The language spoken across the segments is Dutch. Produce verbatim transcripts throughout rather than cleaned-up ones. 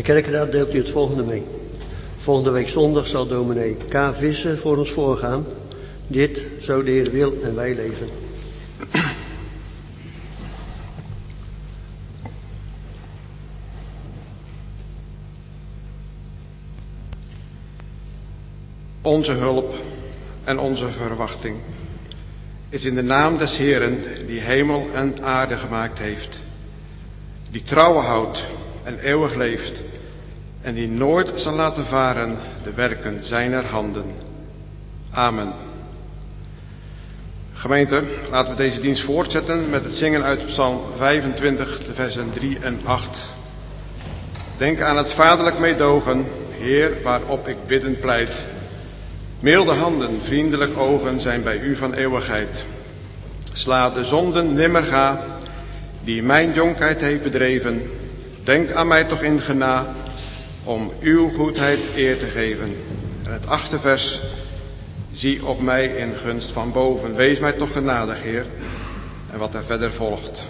De kerkraad deelt u het volgende mee. Volgende week zondag zal dominee K. Visser voor ons voorgaan. Dit, zo de Heer wil en wij leven. Onze hulp en onze verwachting is in de naam des Heeren, die hemel en aarde gemaakt heeft, die trouwen houdt en eeuwig leeft en die nooit zal laten varen de werken zijner handen. Amen. Gemeente, laten we deze dienst voortzetten met het zingen uit Psalm vijfentwintig, de versen drie en acht. Denk aan het vaderlijk meedogen, Heer, waarop ik biddend pleit. Milde handen, vriendelijk ogen zijn bij u van eeuwigheid. Sla de zonden nimmer ga, die mijn jonkheid heeft bedreven. Denk aan mij toch in gena, om uw goedheid eer te geven. En het achtste vers, zie op mij in gunst van boven. Wees mij toch genadig, Heer. En wat er verder volgt.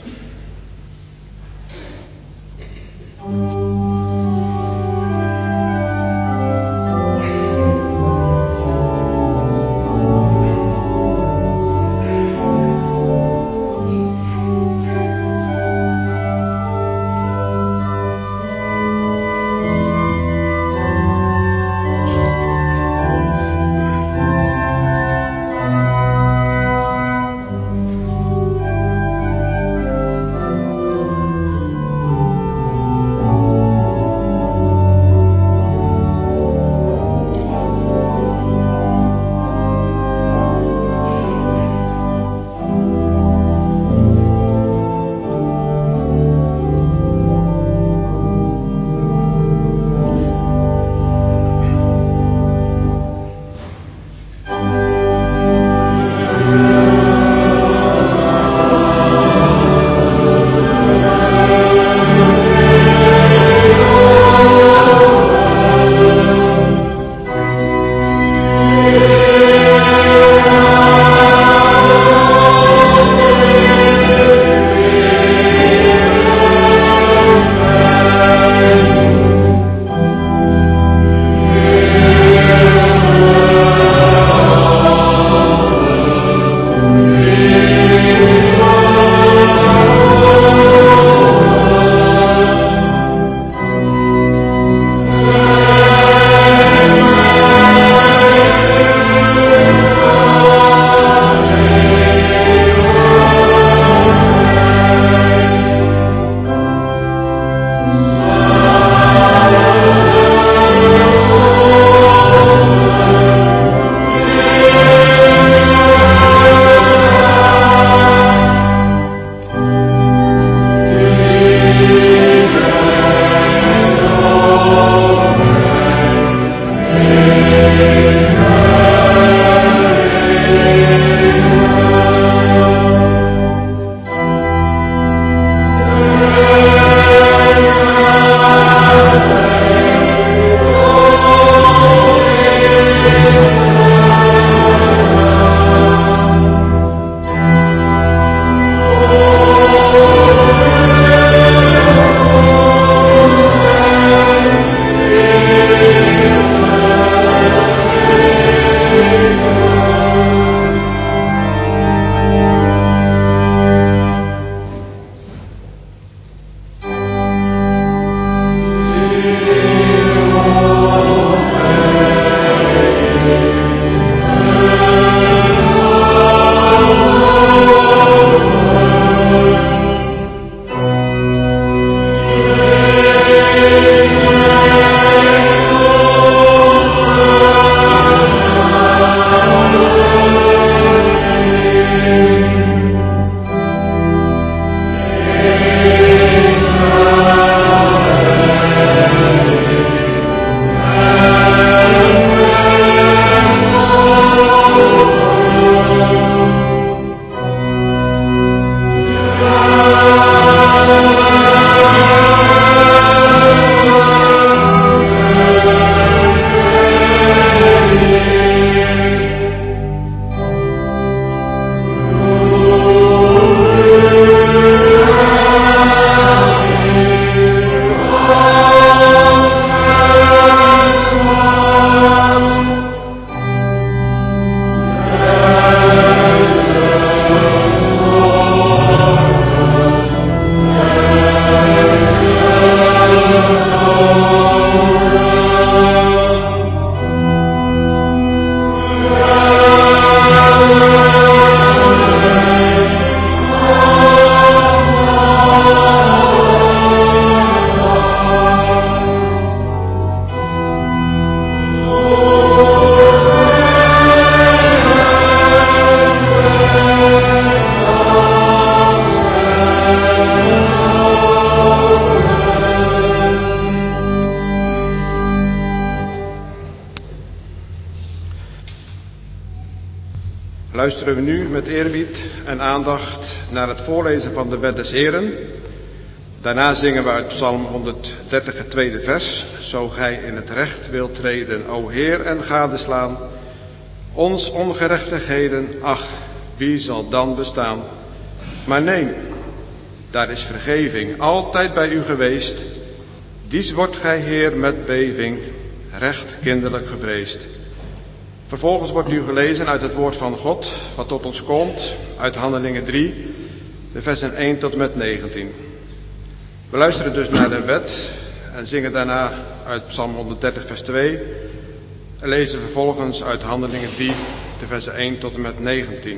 luisteren we nu met eerbied en aandacht naar het voorlezen van de wet des Heren. Daarna zingen we uit Psalm honderddertig het tweede vers. Zo gij in het recht wilt treden, o Heer, en gadeslaan ons ongerechtigheden, ach, wie zal dan bestaan? Maar nee, daar is vergeving altijd bij u geweest. Dies wordt gij, Heer, met beving, recht kinderlijk gevreesd. Vervolgens wordt u gelezen uit het woord van God, wat tot ons komt, uit Handelingen drie, de versen één tot en met negentien. We luisteren dus naar de wet en zingen daarna uit Psalm honderddertig vers twee en lezen vervolgens uit Handelingen drie, de versen één tot en met negentien.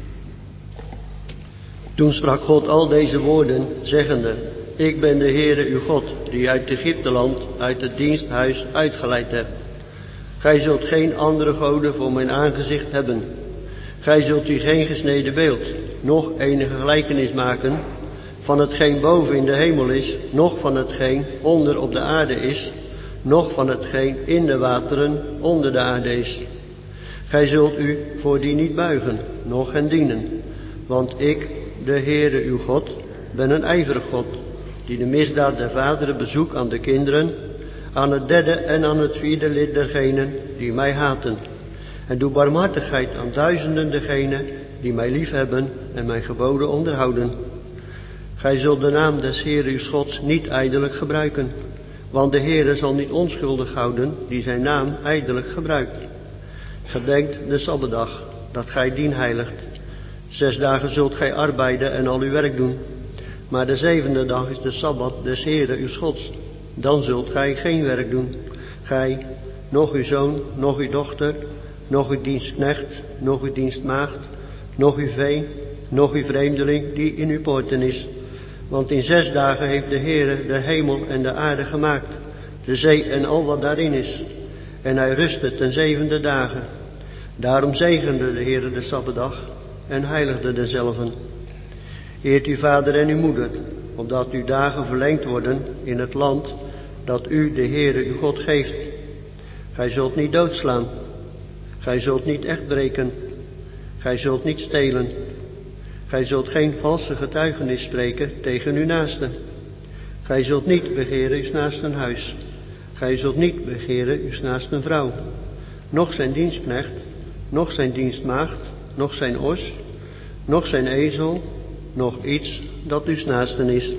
Toen sprak God al deze woorden, zeggende: Ik ben de Heere uw God, die uit Egypteland, uit het diensthuis uitgeleid hebt. Gij zult geen andere goden voor mijn aangezicht hebben. Gij zult u geen gesneden beeld, noch enige gelijkenis maken van hetgeen boven in de hemel is, noch van hetgeen onder op de aarde is, noch van hetgeen in de wateren onder de aarde is. Gij zult u voor die niet buigen, noch hen dienen, want ik, de Heere uw God, ben een ijverig God, die de misdaad der vaderen bezoekt aan de kinderen, aan het derde en aan het vierde lid dergenen die mij haten. En doe barmhartigheid aan duizenden degenen die mij liefhebben en mijn geboden onderhouden. Gij zult de naam des Heeren uw Gods niet ijdelijk gebruiken, want de Heere zal niet onschuldig houden die zijn naam ijdelijk gebruikt. Gedenkt de Sabbatdag, dat gij dien heiligt. Zes dagen zult gij arbeiden en al uw werk doen. Maar de zevende dag is de Sabbat des Heeren uw Gods. Dan zult gij geen werk doen. Gij, noch uw zoon, noch uw dochter, noch uw dienstknecht, noch uw dienstmaagd, noch uw vee, noch uw vreemdeling die in uw poorten is. Want in zes dagen heeft de Heere de hemel en de aarde gemaakt, de zee en al wat daarin is. En hij rustte ten zevende dagen. Daarom zegende de Heere de Sabbatdag en heiligde dezelve. Eert uw vader en uw moeder, opdat uw dagen verlengd worden in het land dat u, de Heere uw God, geeft. Gij zult niet doodslaan. Gij zult niet echt breken. Gij zult niet stelen. Gij zult geen valse getuigenis spreken tegen uw naaste. Gij zult niet begeren uw naasten huis. Gij zult niet begeren uw naasten vrouw. Noch zijn dienstknecht, noch zijn dienstmaagd, noch zijn os, noch zijn ezel, noch iets dat uw naasten is.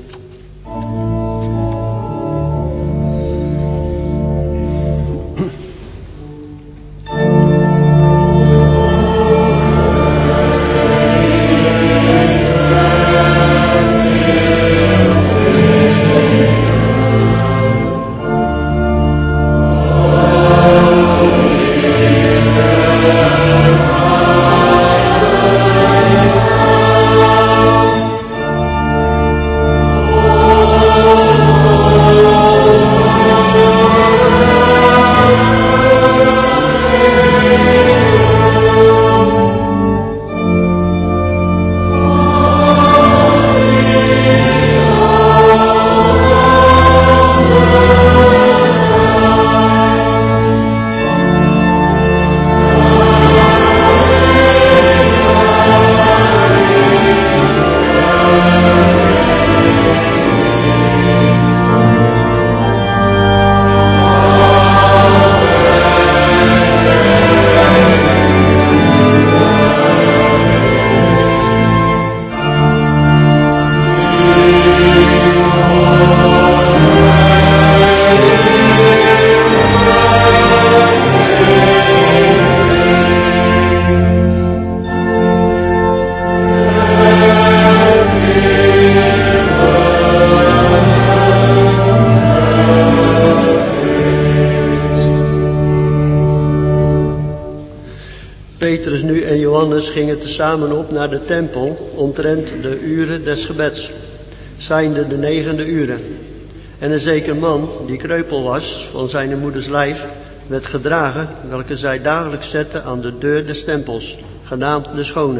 Petrus nu en Johannes gingen tezamen op naar de tempel omtrent de uren des gebeds, zijnde de negende uren. En een zeker man, die kreupel was van zijn moeders lijf, werd gedragen, welke zij dagelijks zette aan de deur des tempels, genaamd de Schone,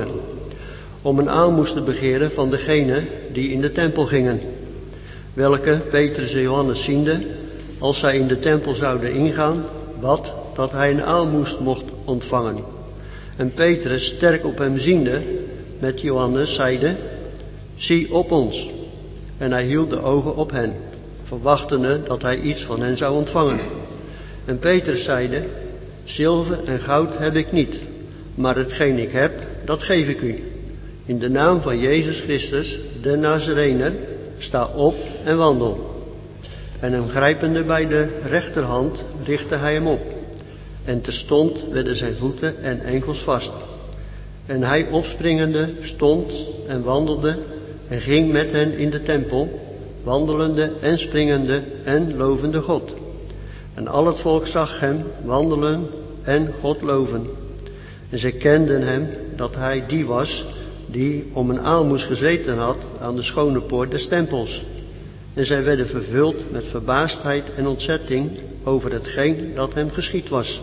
om een aalmoes te begeren van degenen die in de tempel gingen. Welke Petrus en Johannes ziende, als zij in de tempel zouden ingaan, bad dat hij een aalmoes mocht ontvangen. En Petrus, sterk op hem ziende, met Johannes, zeide: zie op ons. En hij hield de ogen op hen, verwachtende dat hij iets van hen zou ontvangen. En Petrus zeide: zilver en goud heb ik niet, maar hetgeen ik heb, dat geef ik u. In de naam van Jezus Christus, de Nazarener, sta op en wandel. En hem grijpende bij de rechterhand, richtte hij hem op. En terstond werden zijn voeten en enkels vast. En hij opspringende stond en wandelde en ging met hen in de tempel, wandelende en springende en lovende God. En al het volk zag hem wandelen en God loven. En zij kenden hem dat hij die was die om een aalmoes gezeten had aan de schone poort des tempels. En zij werden vervuld met verbaasdheid en ontzetting over hetgeen dat hem geschied was.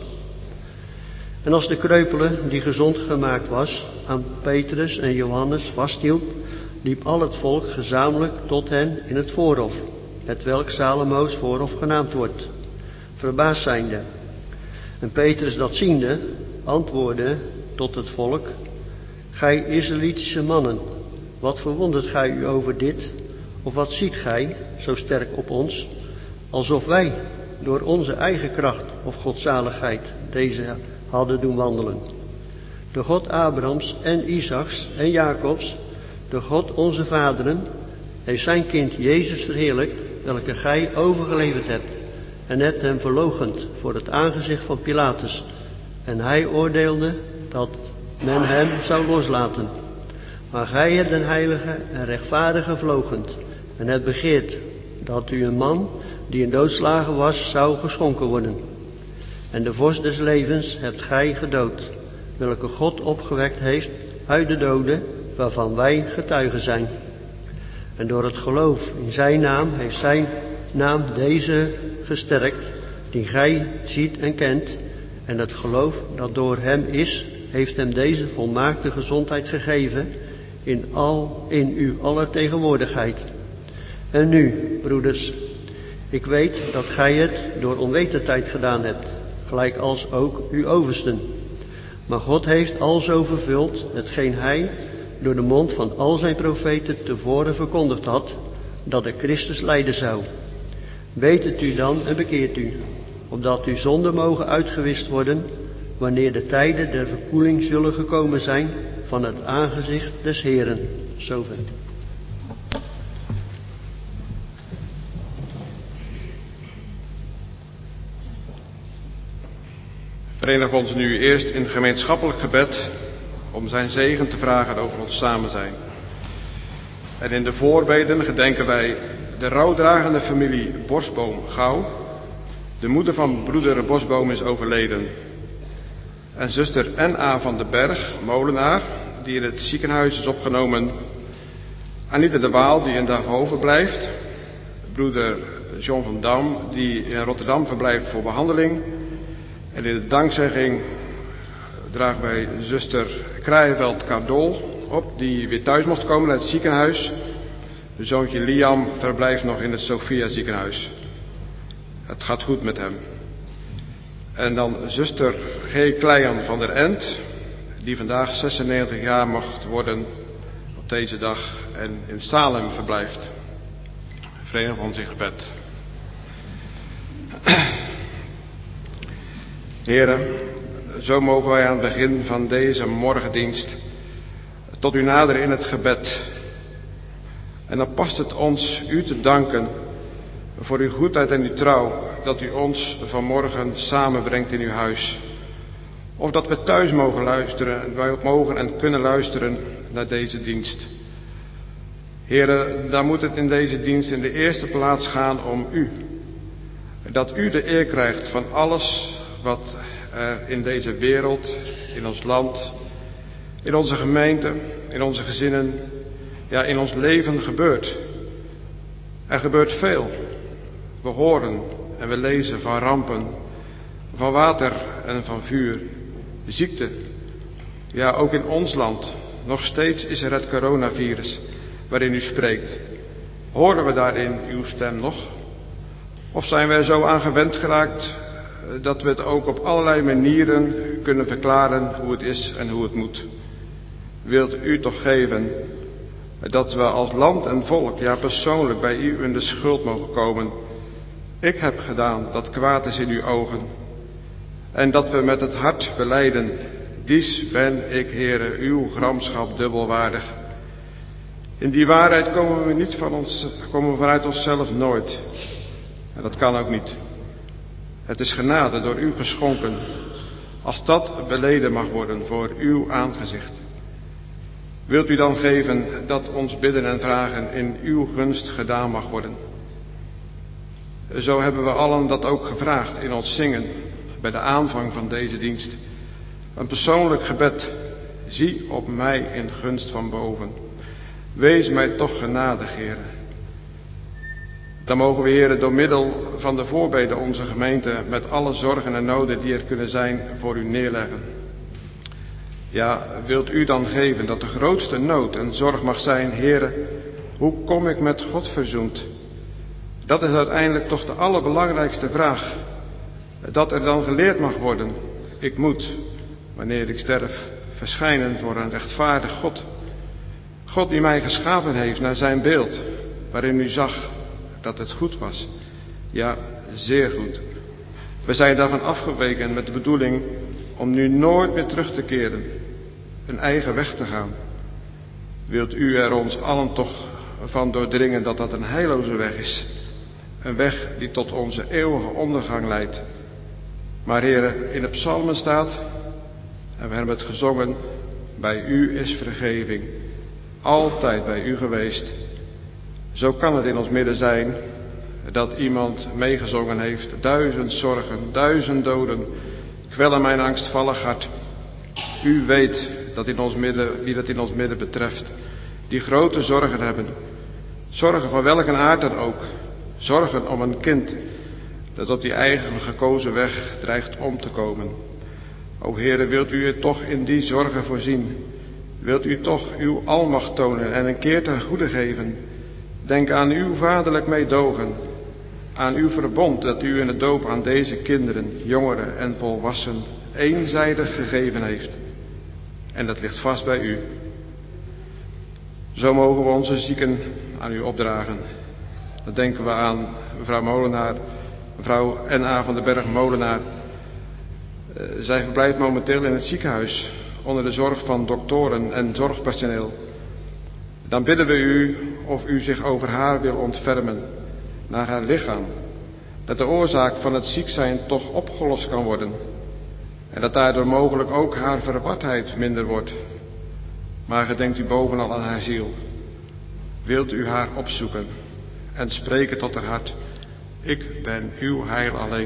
En als de kreupele, die gezond gemaakt was, aan Petrus en Johannes vasthield, liep al het volk gezamenlijk tot hen in het voorhof, hetwelk Salomo's voorhof genaamd wordt, verbaasd zijnde. En Petrus dat ziende, antwoordde tot het volk: gij Israëlitische mannen, wat verwondert gij u over dit? Of wat ziet gij zo sterk op ons, alsof wij door onze eigen kracht of godzaligheid deze hadden doen wandelen? De God Abrahams en Isaaks en Jacobs, de God onze vaderen, heeft zijn kind Jezus verheerlijkt, welke gij overgeleverd hebt, en hebt hem verloochend voor het aangezicht van Pilatus. En hij oordeelde dat men hem zou loslaten. Maar gij hebt een heilige en rechtvaardige verloochend, en hebt begeerd dat u een man die in doodslagen was, zou geschonken worden. En de vorst des levens hebt gij gedood, welke God opgewekt heeft uit de doden, waarvan wij getuigen zijn. En door het geloof in zijn naam heeft zijn naam deze gesterkt, die gij ziet en kent. En het geloof dat door hem is, heeft hem deze volmaakte gezondheid gegeven in, al, in uw aller tegenwoordigheid. En nu, broeders, ik weet dat gij het door onwetendheid gedaan hebt, gelijk als ook uw oversten. Maar God heeft alzo vervuld hetgeen hij door de mond van al zijn profeten tevoren verkondigd had, dat de Christus lijden zou. Weet het u dan en bekeert u, opdat uw zonden mogen uitgewist worden, wanneer de tijden der verkoeling zullen gekomen zijn van het aangezicht des Heeren. Zover. Verenig ons nu eerst in gemeenschappelijk gebed om zijn zegen te vragen over ons samen zijn. En in de voorbeden gedenken wij de rouwdragende familie Bosboom Gouw. De moeder van broeder Bosboom is overleden. En zuster N A van den Berg, molenaar, die in het ziekenhuis is opgenomen. Anita de Waal, die in Daarhoven blijft. Broeder John van Dam, die in Rotterdam verblijft voor behandeling. En in de dankzegging dragen wij zuster Kraaienveld Cardol op, die weer thuis mocht komen uit het ziekenhuis. De zoontje Liam verblijft nog in het Sophia ziekenhuis. Het gaat goed met hem. En dan zuster G. Kleijan van der End, die vandaag zesennegentig jaar mocht worden op deze dag en in Salem verblijft. Verenig ons in gebed. Heren, zo mogen wij aan het begin van deze morgendienst tot u naderen in het gebed. En dan past het ons u te danken voor uw goedheid en uw trouw, dat u ons vanmorgen samenbrengt in uw huis. Of dat we thuis mogen luisteren, wij ook mogen en kunnen luisteren naar deze dienst. Heren, dan moet het in deze dienst in de eerste plaats gaan om u. Dat u de eer krijgt van alles wat er in deze wereld, in ons land, in onze gemeente, in onze gezinnen, ja in ons leven gebeurt. Er gebeurt veel. We horen en we lezen van rampen, van water en van vuur, ziekte. Ja, ook in ons land. Nog steeds is er het coronavirus waarin u spreekt. Horen we daarin uw stem nog? Of zijn wij zo aan gewend geraakt dat we het ook op allerlei manieren kunnen verklaren hoe het is en hoe het moet. Wilt u toch geven dat we als land en volk, ja persoonlijk bij u in de schuld mogen komen. Ik heb gedaan dat kwaad is in uw ogen. En dat we met het hart belijden, dies ben ik, Heere, uw gramschap dubbelwaardig. In die waarheid komen we niet van ons, komen we vanuit onszelf nooit. En dat kan ook niet. Het is genade door u geschonken, als dat beleden mag worden voor uw aangezicht. Wilt u dan geven dat ons bidden en vragen in uw gunst gedaan mag worden? Zo hebben we allen dat ook gevraagd in ons zingen bij de aanvang van deze dienst. Een persoonlijk gebed, zie op mij in gunst van boven. Wees mij toch genadig, Heere. Dan mogen we, Heere, door middel van de voorbeden onze gemeente met alle zorgen en noden die er kunnen zijn voor u neerleggen. Ja, wilt u dan geven dat de grootste nood en zorg mag zijn, Heere, hoe kom ik met God verzoend? Dat is uiteindelijk toch de allerbelangrijkste vraag. Dat er dan geleerd mag worden. Ik moet, wanneer ik sterf, verschijnen voor een rechtvaardig God. God die mij geschapen heeft naar zijn beeld, waarin u zag dat het goed was. Ja, zeer goed. We zijn daarvan afgeweken met de bedoeling om nu nooit meer terug te keren, een eigen weg te gaan. Wilt u er ons allen toch van doordringen dat dat een heilloze weg is. Een weg die tot onze eeuwige ondergang leidt. Maar Heere, in de psalmen staat, en we hebben het gezongen, bij u is vergeving. Altijd bij u geweest. Zo kan het in ons midden zijn dat iemand meegezongen heeft. Duizend zorgen, duizend doden, kwellen mijn angstvallig hart. U weet dat in ons midden, wie dat in ons midden betreft, die grote zorgen hebben. Zorgen van welke aard dan ook. Zorgen om een kind dat op die eigen gekozen weg dreigt om te komen. O Heere, wilt u het toch in die zorgen voorzien? Wilt u toch uw almacht tonen en een keer ten goede geven? Denk aan uw vaderlijk meedogen, aan uw verbond dat u in de doop aan deze kinderen, jongeren en volwassenen eenzijdig gegeven heeft. En dat ligt vast bij u. Zo mogen we onze zieken aan u opdragen. Dan denken we aan mevrouw Molenaar, mevrouw N A van den Berg Molenaar. Uh, zij verblijft momenteel in het ziekenhuis onder de zorg van doktoren en zorgpersoneel. Dan bidden we u of u zich over haar wil ontfermen naar haar lichaam. Dat de oorzaak van het ziek zijn toch opgelost kan worden. En dat daardoor mogelijk ook haar verwardheid minder wordt. Maar gedenkt u bovenal aan haar ziel. Wilt u haar opzoeken en spreken tot haar hart. Ik ben uw heil alleen.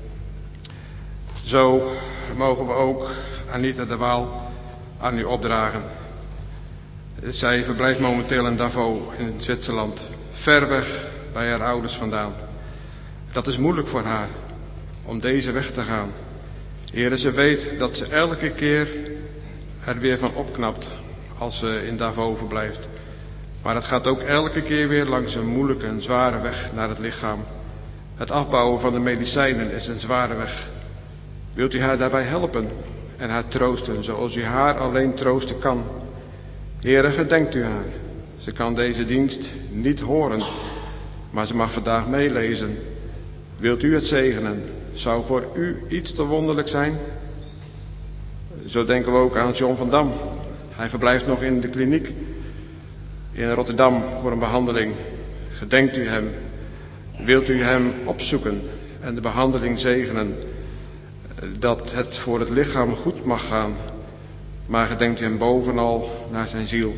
Zo mogen we ook Anita de Waal aan u opdragen. Zij verblijft momenteel in Davos in Zwitserland, ver weg bij haar ouders vandaan. Dat is moeilijk voor haar om deze weg te gaan. Heere, ze weet dat ze elke keer er weer van opknapt als ze in Davos verblijft. Maar het gaat ook elke keer weer langs een moeilijke en zware weg naar het lichaam. Het afbouwen van de medicijnen is een zware weg. Wilt u haar daarbij helpen en haar troosten zoals u haar alleen troosten kan? Heere, gedenkt u haar. Ze kan deze dienst niet horen, maar ze mag vandaag meelezen. Wilt u het zegenen? Zou voor u iets te wonderlijk zijn? Zo denken we ook aan John van Dam. Hij verblijft nog in de kliniek in Rotterdam voor een behandeling. Gedenkt u hem? Wilt u hem opzoeken en de behandeling zegenen? Dat het voor het lichaam goed mag gaan, maar gedenkt u hem bovenal naar zijn ziel.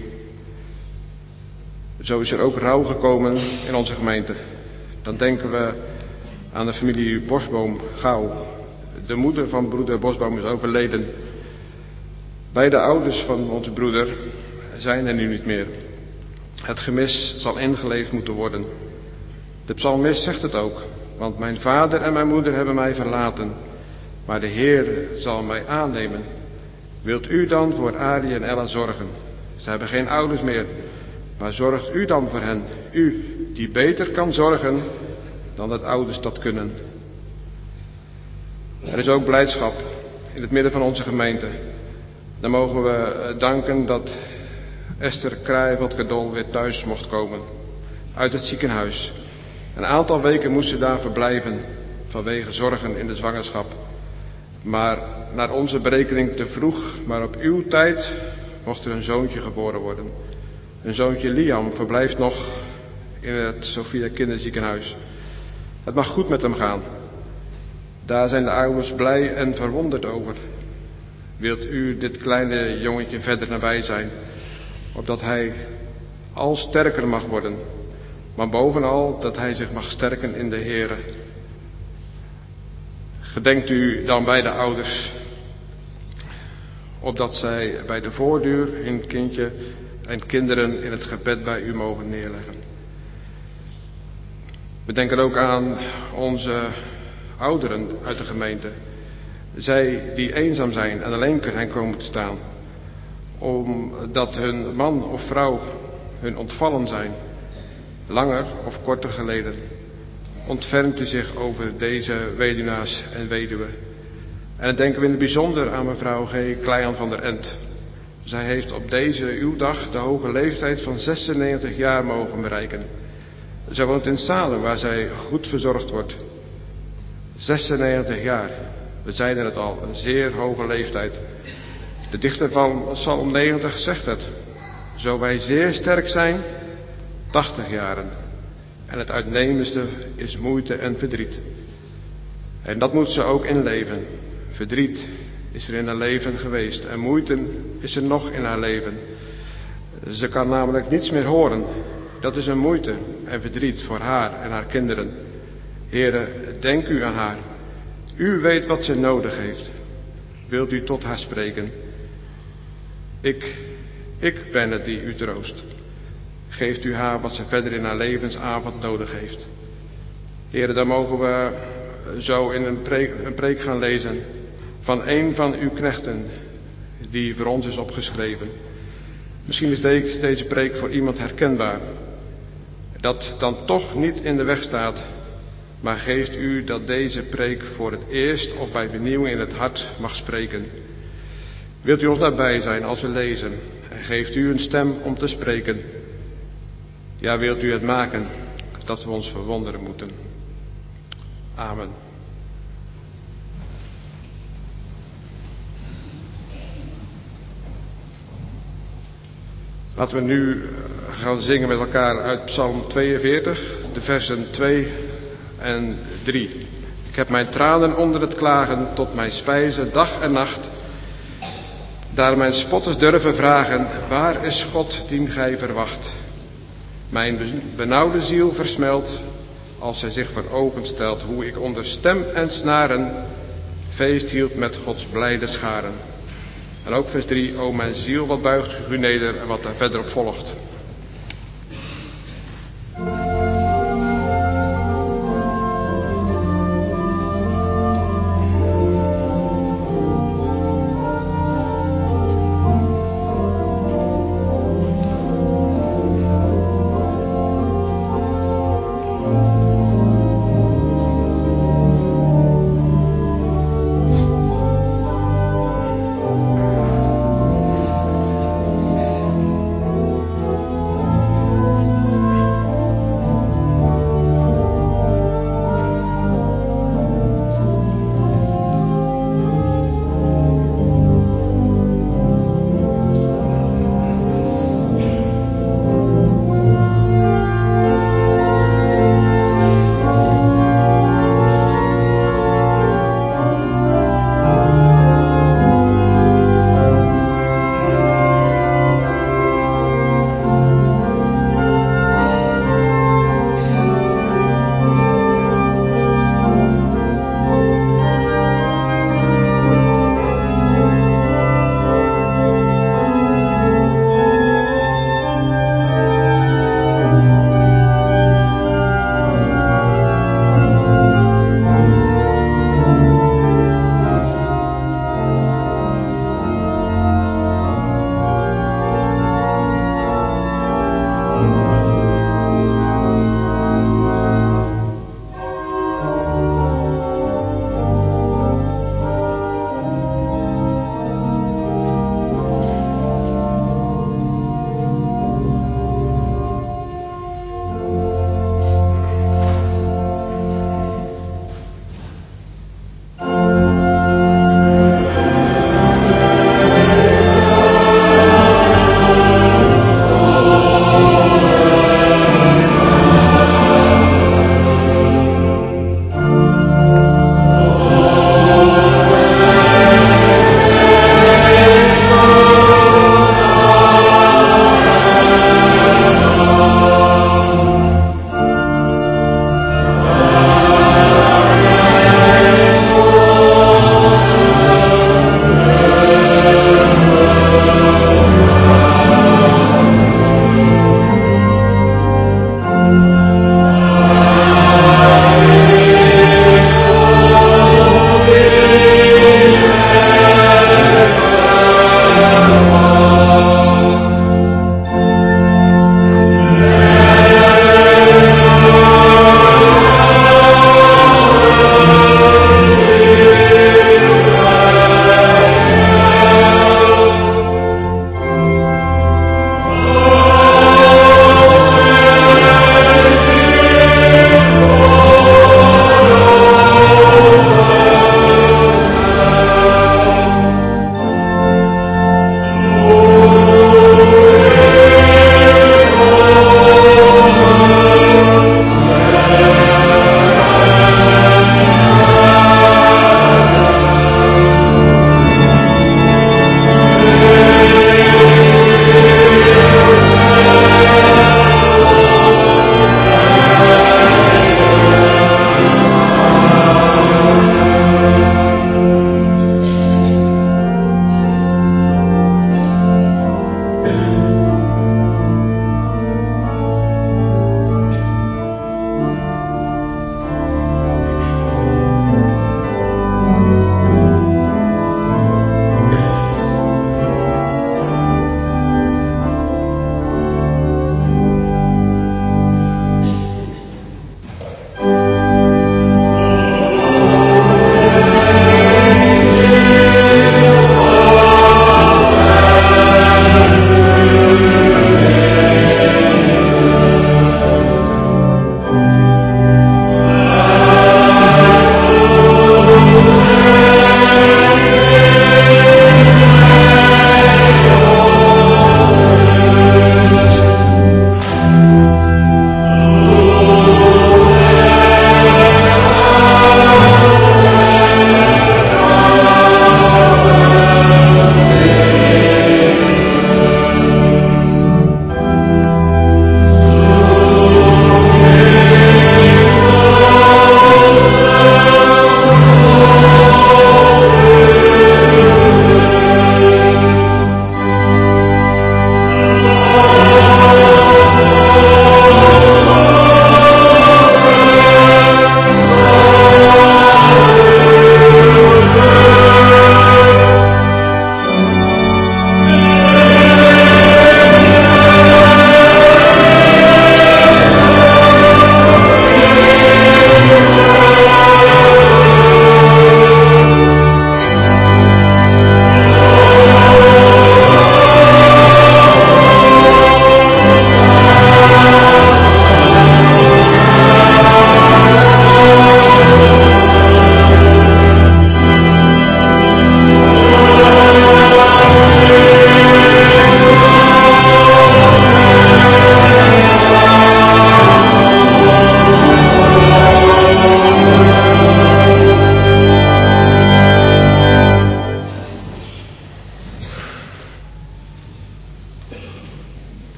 Zo is er ook rouw gekomen in onze gemeente. Dan denken we aan de familie Bosboom Gouw. De moeder van broeder Bosboom is overleden. Beide ouders van onze broeder zijn er nu niet meer. Het gemis zal ingeleefd moeten worden. De psalmist zegt het ook, want mijn vader en mijn moeder hebben mij verlaten, maar de Heer zal mij aannemen. Wilt u dan voor Arie en Ella zorgen? Ze hebben geen ouders meer, maar zorgt u dan voor hen, u die beter kan zorgen dan dat ouders dat kunnen. Er is ook blijdschap in het midden van onze gemeente. Dan mogen we danken dat Esther Kraaieveld-Kadol weer thuis mocht komen uit het ziekenhuis. Een aantal weken moest ze daar verblijven vanwege zorgen in de zwangerschap. Maar naar onze berekening te vroeg, maar op uw tijd mocht er een zoontje geboren worden. Een zoontje Liam verblijft nog in het Sophia Kinderziekenhuis. Het mag goed met hem gaan. Daar zijn de ouders blij en verwonderd over. Wilt u dit kleine jongetje verder nabij zijn, opdat hij al sterker mag worden, maar bovenal dat hij zich mag sterken in de Heere. Gedenkt u dan bij de ouders, opdat zij bij de voordeur hun kindje en kinderen in het gebed bij u mogen neerleggen. We denken ook aan onze ouderen uit de gemeente. Zij die eenzaam zijn en alleen kunnen komen te staan, omdat hun man of vrouw hun ontvallen zijn, langer of korter geleden. Ontfermt u zich over deze weduwnaars en weduwen. En dan denken we in het bijzonder aan mevrouw G. Kleijan van der Ent. Zij heeft op deze uw dag de hoge leeftijd van zesennegentig jaar mogen bereiken. Zij woont in Salem, waar zij goed verzorgd wordt. zesennegentig jaar. We zeiden het al, een zeer hoge leeftijd. De dichter van Psalm negentig zegt het. Zo wij zeer sterk zijn, tachtig jaren. En het uitnemendste is moeite en verdriet. En dat moet ze ook inleven. Verdriet is er in haar leven geweest en moeite is er nog in haar leven. Ze kan namelijk niets meer horen. Dat is een moeite en verdriet voor haar en haar kinderen. Heere, denk u aan haar. U weet wat ze nodig heeft. Wilt u tot haar spreken? Ik, ik ben het die u troost. Geeft u haar wat ze verder in haar levensavond nodig heeft. Heere, dan mogen we zo in een preek, een preek gaan lezen van een van uw knechten die voor ons is opgeschreven. Misschien is deze preek voor iemand herkenbaar, dat dan toch niet in de weg staat, maar geeft u dat deze preek voor het eerst of bij vernieuwing in het hart mag spreken. Wilt u ons nabij zijn als we lezen en geeft u een stem om te spreken. Ja, wilt u het maken dat we ons verwonderen moeten. Amen. Laten we nu gaan zingen met elkaar uit Psalm tweeënveertig, de versen twee en drie. Ik heb mijn tranen onder het klagen tot mijn spijzen dag en nacht. Daar mijn spotters durven vragen, waar is God dien gij verwacht? Mijn benauwde ziel versmelt, als zij zich voor ogen stelt, hoe ik onder stem en snaren feest hield met Gods blijde scharen. En ook vers drie, o mijn ziel, wat buigt u neder en wat daar verder op volgt.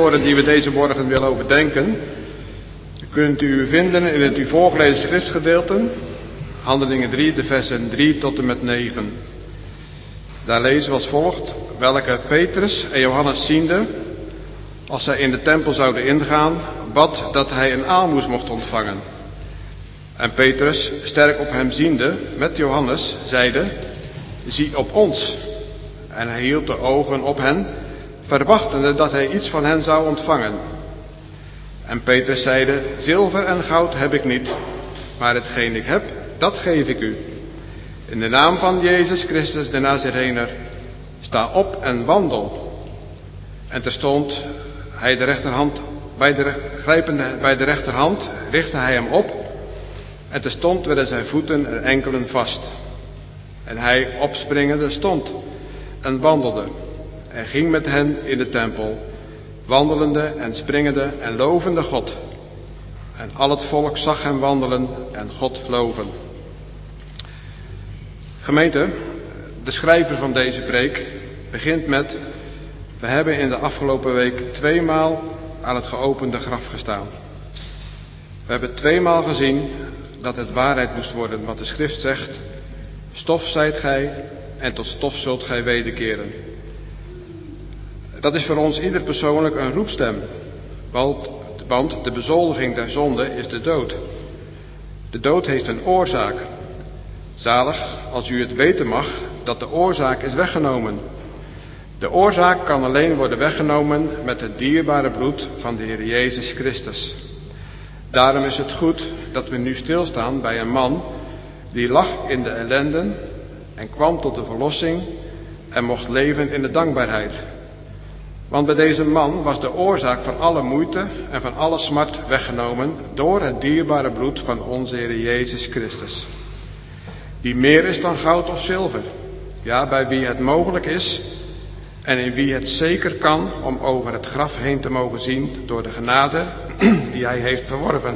schriftwoorden die we deze morgen willen overdenken, kunt u vinden in het u voorgelezen schriftgedeelte, Handelingen drie, de versen drie tot en met negen. Daar lezen we als volgt: welke Petrus en Johannes ziende, als zij in de tempel zouden ingaan, bad dat hij een aalmoes mocht ontvangen. En Petrus, sterk op hem ziende, met Johannes, zeide: zie op ons. En hij hield de ogen op hen, verwachtende dat hij iets van hen zou ontvangen. En Petrus zeide: zilver en goud heb ik niet, maar hetgeen ik heb, dat geef ik u. In de naam van Jezus Christus de Nazarener, sta op en wandel. En terstond hij de rechterhand, bij de, grijpende bij de rechterhand, richtte hij hem op. En terstond werden zijn voeten en enkelen vast. En hij opspringende stond en wandelde en ging met hen in de tempel, wandelende en springende en lovende God. En al het volk zag hem wandelen en God loven. Gemeente, de schrijver van deze preek begint met: we hebben in de afgelopen week tweemaal aan het geopende graf gestaan. We hebben tweemaal gezien dat het waarheid moest worden wat de schrift zegt: stof zijt gij en tot stof zult gij wederkeren. Dat is voor ons ieder persoonlijk een roepstem, want, want de bezoldiging der zonde is de dood. De dood heeft een oorzaak. Zalig als u het weten mag dat de oorzaak is weggenomen. De oorzaak kan alleen worden weggenomen met het dierbare bloed van de Heer Jezus Christus. Daarom is het goed dat we nu stilstaan bij een man die lag in de ellenden en kwam tot de verlossing en mocht leven in de dankbaarheid. Want bij deze man was de oorzaak van alle moeite en van alle smart weggenomen door het dierbare bloed van onze Heer Jezus Christus. Die meer is dan goud of zilver, ja, bij wie het mogelijk is en in wie het zeker kan om over het graf heen te mogen zien door de genade die hij heeft verworven.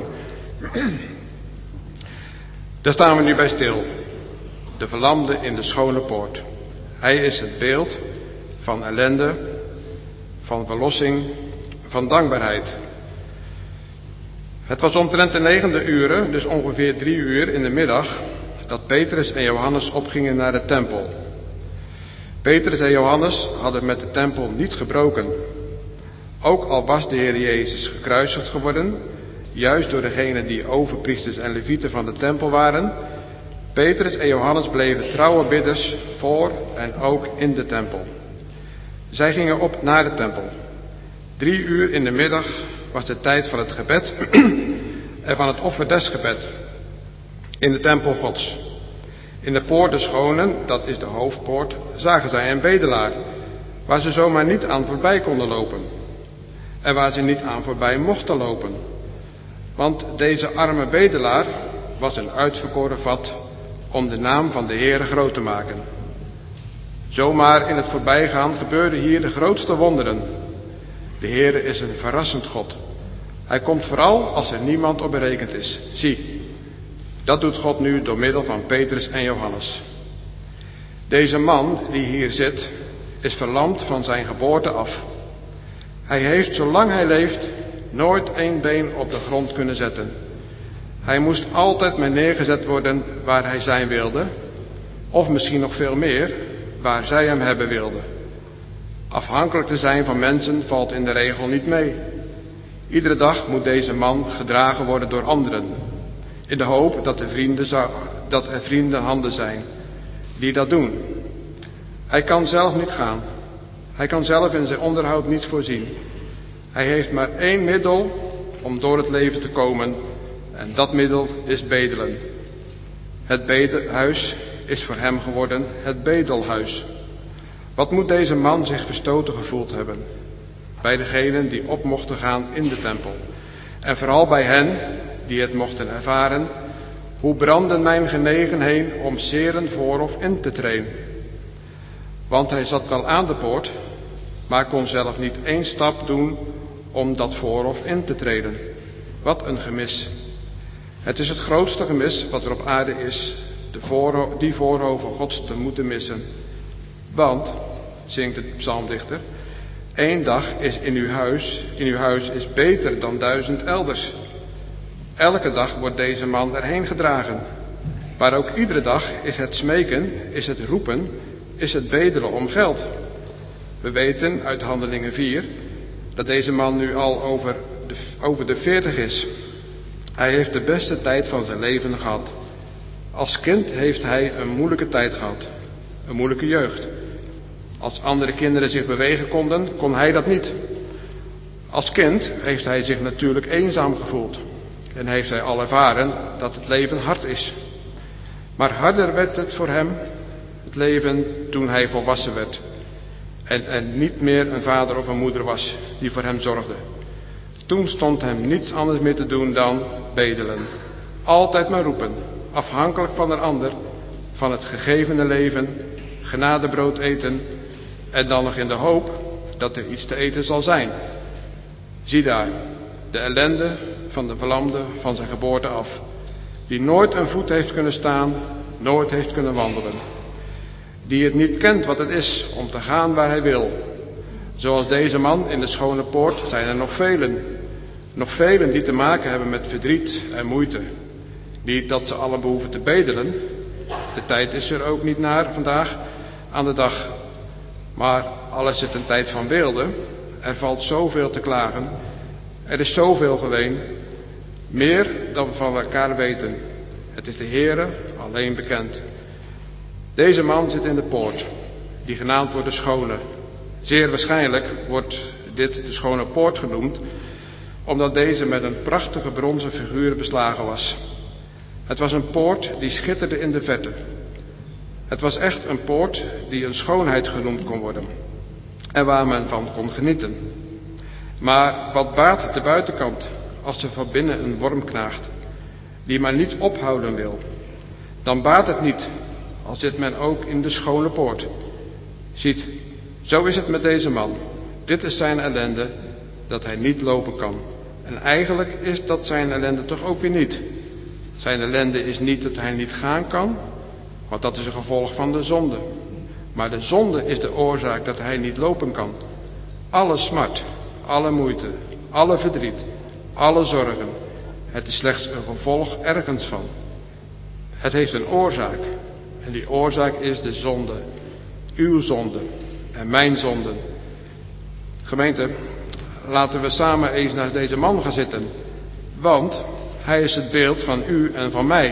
Daar staan we nu bij stil. De verlamde in de schone poort. Hij is het beeld van ellende, van verlossing, van dankbaarheid. Het was omtrent de negende uren, dus ongeveer drie uur in de middag, dat Petrus en Johannes opgingen naar de tempel. Petrus en Johannes hadden met de tempel niet gebroken. Ook al was de Heer Jezus gekruisigd geworden, juist door degenen die overpriesters en levieten van de tempel waren, Petrus en Johannes bleven trouwe bidders voor en ook in de tempel. Zij gingen op naar de tempel. Drie uur in de middag was de tijd van het gebed en van het offerdesgebed in de tempel Gods. In de poort de Schonen, dat is de hoofdpoort, zagen zij een bedelaar, waar ze zomaar niet aan voorbij konden lopen. En waar ze niet aan voorbij mochten lopen. Want deze arme bedelaar was een uitverkoren vat om de naam van de Heere groot te maken. Zomaar in het voorbijgaan gebeurden hier de grootste wonderen. De Heere is een verrassend God. Hij komt vooral als er niemand op berekend is. Zie, dat doet God nu door middel van Petrus en Johannes. Deze man die hier zit, is verlamd van zijn geboorte af. Hij heeft, zolang hij leeft, nooit één been op de grond kunnen zetten. Hij moest altijd maar neergezet worden waar hij zijn wilde, of misschien nog veel meer, waar zij hem hebben wilden. Afhankelijk te zijn van mensen valt in de regel niet mee. Iedere dag moet deze man gedragen worden door anderen, in de hoop dat, de vrienden zou, dat er vrienden handen zijn die dat doen. Hij kan zelf niet gaan. Hij kan zelf in zijn onderhoud niet voorzien. Hij heeft maar één middel om door het leven te komen en dat middel is bedelen. Het bedelhuis is voor hem geworden het bedelhuis. Wat moet deze man zich verstoten gevoeld hebben bij degenen die op mochten gaan in de tempel en vooral bij hen die het mochten ervaren. Hoe brandde mijn genegenheid om zeren voor of in te treden? Want hij zat wel aan de poort, maar kon zelf niet één stap doen om dat voor of in te treden. Wat een gemis. Het is het grootste gemis wat er op aarde is, de voorho- die voorhoven Gods te moeten missen. Want, zingt de psalmdichter, Eén dag is in uw huis, in uw huis is beter dan duizend elders. Elke dag wordt deze man erheen gedragen. Maar ook iedere dag is het smeken, is het roepen, is het bedelen om geld. We weten uit Handelingen vier dat deze man nu al over de, over de veertig is. Hij heeft de beste tijd van zijn leven gehad. Als kind heeft hij een moeilijke tijd gehad, een moeilijke jeugd. Als andere kinderen zich bewegen konden, kon hij dat niet. Als kind heeft hij zich natuurlijk eenzaam gevoeld en heeft hij al ervaren dat het leven hard is. Maar harder werd het voor hem, het leven, toen hij volwassen werd en er niet meer een vader of een moeder was die voor hem zorgde. Toen stond hem niets anders meer te doen dan bedelen. Altijd maar roepen, afhankelijk van een ander, van het gegevene leven, genadebrood eten en dan nog in de hoop dat er iets te eten zal zijn. Zie daar, de ellende van de verlamde van zijn geboorte af, die nooit een voet heeft kunnen staan, nooit heeft kunnen wandelen. Die het niet kent wat het is om te gaan waar hij wil. Zoals deze man in de schone poort zijn er nog velen. Nog velen die te maken hebben met verdriet en moeite. Niet dat ze allen behoeven te bedelen. De tijd is er ook niet naar vandaag aan de dag. Maar al is het een tijd van weelde, er valt zoveel te klagen. Er is zoveel geween. Meer dan we van elkaar weten. Het is de Heere alleen bekend. Deze man zit in de poort, die genaamd wordt de Schone. Zeer waarschijnlijk wordt dit de Schone Poort genoemd, omdat deze met een prachtige bronzen figuur beslagen was. Het was een poort die schitterde in de verte. Het was echt een poort die een schoonheid genoemd kon worden en waar men van kon genieten. Maar wat baat de buitenkant als er van binnen een worm knaagt, die maar niet ophouden wil? Dan baat het niet, al zit men ook in de schone poort. Ziet, zo is het met deze man. Dit is zijn ellende, dat hij niet lopen kan. En eigenlijk is dat zijn ellende toch ook weer niet. Zijn ellende is niet dat hij niet gaan kan, want dat is een gevolg van de zonde. Maar de zonde is de oorzaak dat hij niet lopen kan. Alle smart, alle moeite, alle verdriet, alle zorgen. Het is slechts een gevolg ergens van. Het heeft een oorzaak. En die oorzaak is de zonde. Uw zonde en mijn zonde. Gemeente, laten we samen eens naast deze man gaan zitten. Want hij is het beeld van u en van mij.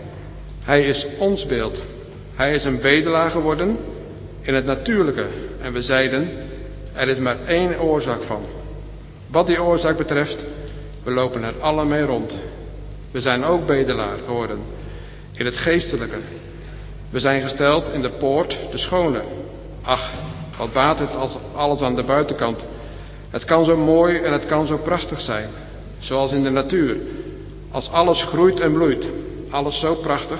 Hij is ons beeld. Hij is een bedelaar geworden in het natuurlijke. En we zeiden, er is maar één oorzaak van. Wat die oorzaak betreft, we lopen er alle mee rond. We zijn ook bedelaar geworden in het geestelijke. We zijn gesteld in de poort, de schone. Ach, wat baat het als alles aan de buitenkant. Het kan zo mooi en het kan zo prachtig zijn. Zoals in de natuur. Als alles groeit en bloeit. Alles zo prachtig.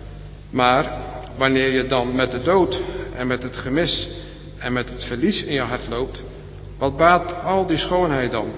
Maar wanneer je dan met de dood en met het gemis en met het verlies in je hart loopt, wat baat al die schoonheid dan?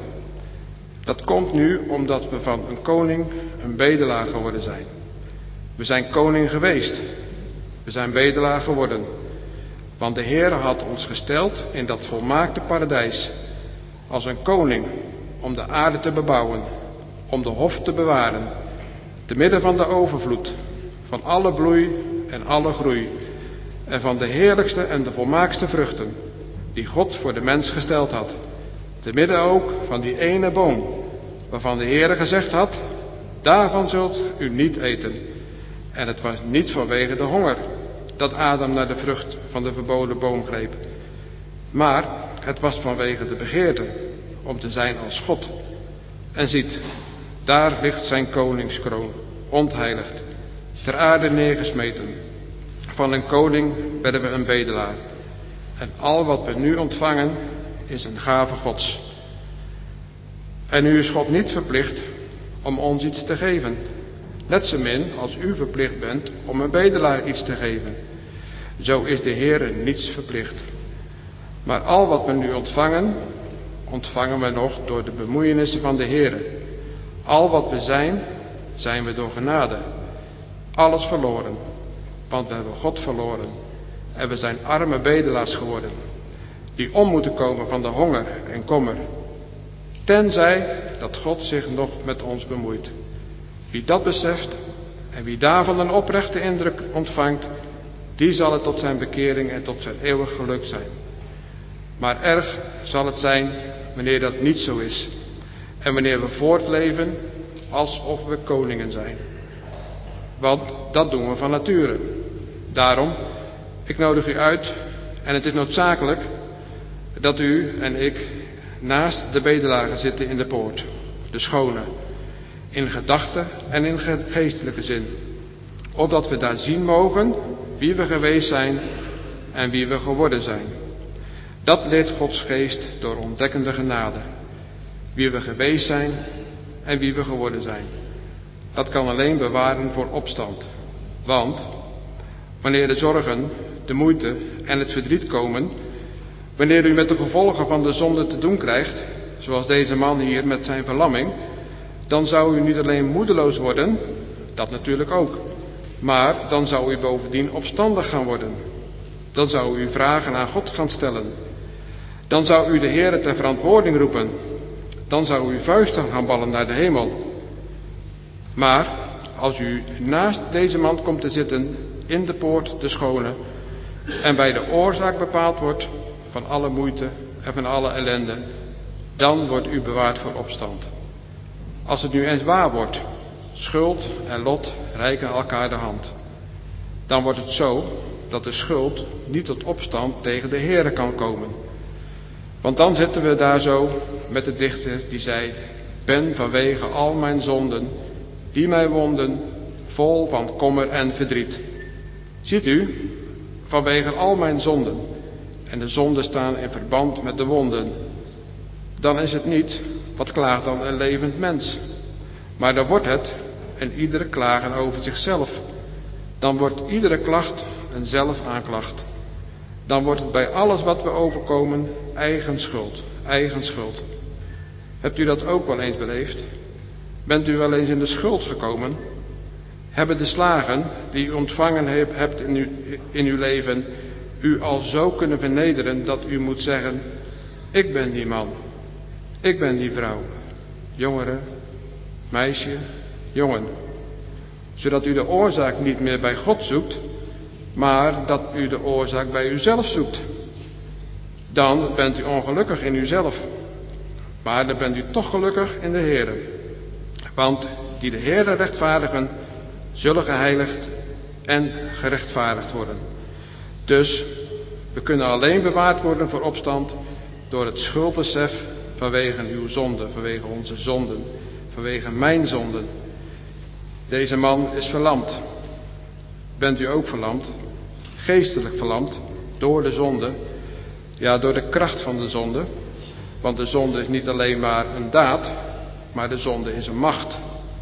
Dat komt nu omdat we van een koning een bedelaar geworden zijn. We zijn koning geweest. We zijn bedelaar geworden. Want de Heer had ons gesteld in dat volmaakte paradijs. Als een koning om de aarde te bebouwen. Om de hof te bewaren. Te midden van de overvloed. Van alle bloei en alle groei. En van de heerlijkste en de volmaakste vruchten. Die God voor de mens gesteld had. Te midden ook van die ene boom. Waarvan de Heer gezegd had. Daarvan zult u niet eten. En het was niet vanwege de honger dat Adam naar de vrucht van de verboden boom greep. Maar het was vanwege de begeerte om te zijn als God. En ziet, daar ligt zijn koningskroon, ontheiligd, ter aarde neergesmeten. Van een koning werden we een bedelaar. En al wat we nu ontvangen is een gave Gods. En nu is God niet verplicht om ons iets te geven. Net zo min als u verplicht bent om een bedelaar iets te geven. Zo is de Heer niets verplicht. Maar al wat we nu ontvangen, ontvangen we nog door de bemoeienissen van de Heer. Al wat we zijn, zijn we door genade. Alles verloren, want we hebben God verloren. En we zijn arme bedelaars geworden. die om moeten komen van de honger en kommer, tenzij dat God zich nog met ons bemoeit. Wie dat beseft en wie daarvan een oprechte indruk ontvangt, die zal het tot zijn bekering en tot zijn eeuwig geluk zijn. Maar erg zal het zijn wanneer dat niet zo is en wanneer we voortleven alsof we koningen zijn. Want dat doen we van nature. Daarom, ik nodig u uit en het is noodzakelijk dat u en ik naast de bedelaar gaan zitten in de poort, de schone, in gedachte en in geestelijke zin, opdat we daar zien mogen wie we geweest zijn en wie we geworden zijn. Dat leert Gods geest door ontdekkende genade, wie we geweest zijn en wie we geworden zijn. Dat kan alleen bewaren voor opstand, want wanneer de zorgen, de moeite en het verdriet komen, wanneer u met de gevolgen van de zonde te doen krijgt, zoals deze man hier met zijn verlamming, dan zou u niet alleen moedeloos worden, dat natuurlijk ook, maar dan zou u bovendien opstandig gaan worden. Dan zou u vragen aan God gaan stellen. Dan zou u de Heere ter verantwoording roepen. Dan zou u vuisten gaan ballen naar de hemel. Maar als u naast deze man komt te zitten in de poort, de schone, en bij de oorzaak bepaald wordt van alle moeite en van alle ellende, dan wordt u bewaard voor opstand. Als het nu eens waar wordt, schuld en lot reiken elkaar de hand, dan wordt het zo dat de schuld niet tot opstand tegen de Heere kan komen. Want dan zitten we daar zo met de dichter die zei: ben vanwege al mijn zonden, die mij wonden, vol van kommer en verdriet. Ziet u, vanwege al mijn zonden, en de zonden staan in verband met de wonden, dan is het niet, wat klaagt dan een levend mens? Maar dan wordt het, en iedere klagen over zichzelf. Dan wordt iedere klacht een zelfaanklacht. Dan wordt het bij alles wat we overkomen eigen schuld, eigen schuld. Hebt u dat ook wel eens beleefd? Bent u wel eens in de schuld gekomen? Hebben de slagen die u ontvangen hebt in uw, in uw leven u al zo kunnen vernederen dat u moet zeggen: ik ben die man, ik ben die vrouw, jongere, meisje, jongen, zodat u de oorzaak niet meer bij God zoekt, maar dat u de oorzaak bij uzelf zoekt. Dan bent u ongelukkig in uzelf, maar dan bent u toch gelukkig in de Heere. Want die de Heere rechtvaardigen, zullen geheiligd en gerechtvaardigd worden. Dus we kunnen alleen bewaard worden voor opstand door het schuldbesef vanwege uw zonde, vanwege onze zonden, vanwege mijn zonden. Deze man is verlamd. Bent u ook verlamd? Geestelijk verlamd door de zonde, ja, door de kracht van de zonde. Want de zonde is niet alleen maar een daad, maar de zonde is een macht.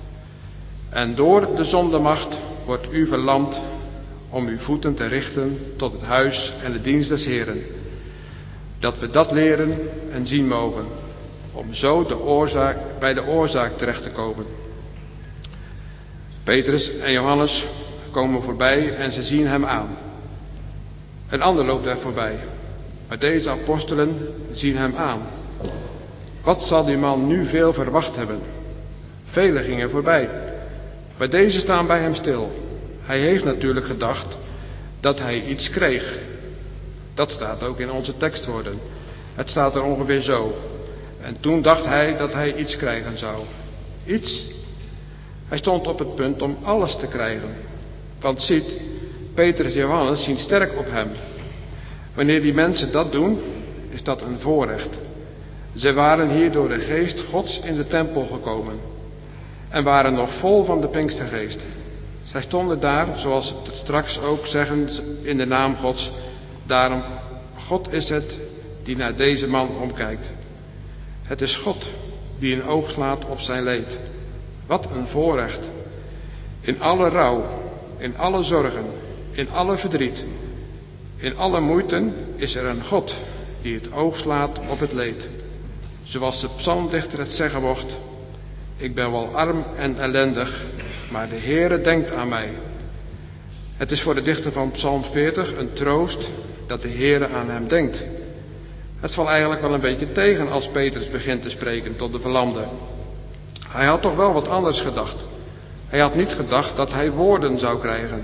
En door de zondemacht wordt u verlamd om uw voeten te richten tot het huis en de dienst des Heeren. Dat we dat leren en zien mogen, om zo de oorzaak, bij de oorzaak terecht te komen. Petrus en Johannes komen voorbij en ze zien hem aan. Een ander loopt er voorbij, maar deze apostelen zien hem aan. Wat zal die man nu veel verwacht hebben? Velen gingen voorbij, maar deze staan bij hem stil. Hij heeft natuurlijk gedacht dat hij iets kreeg. Dat staat ook in onze tekstwoorden. Het staat er ongeveer zo. En toen dacht hij dat hij iets krijgen zou. Iets? Hij stond op het punt om alles te krijgen. Want ziet, Petrus en Johannes zien sterk op hem. Wanneer die mensen dat doen, is dat een voorrecht. Zij waren hier door de geest Gods in de tempel gekomen. En waren nog vol van de Pinkstergeest. Zij stonden daar, zoals het straks ook zeggen in de naam Gods. Daarom, God is het die naar deze man omkijkt. Het is God die een oog slaat op zijn leed. Wat een voorrecht. In alle rouw, in alle zorgen, in alle verdriet, in alle moeiten is er een God die het oog slaat op het leed. Zoals de psalmdichter het zeggen mocht: ik ben wel arm en ellendig, maar de Heere denkt aan mij. Het is voor de dichter van Psalm veertig een troost dat de Heere aan hem denkt. Het valt eigenlijk wel een beetje tegen als Petrus begint te spreken tot de verlamde. Hij had toch wel wat anders gedacht. Hij had niet gedacht dat hij woorden zou krijgen.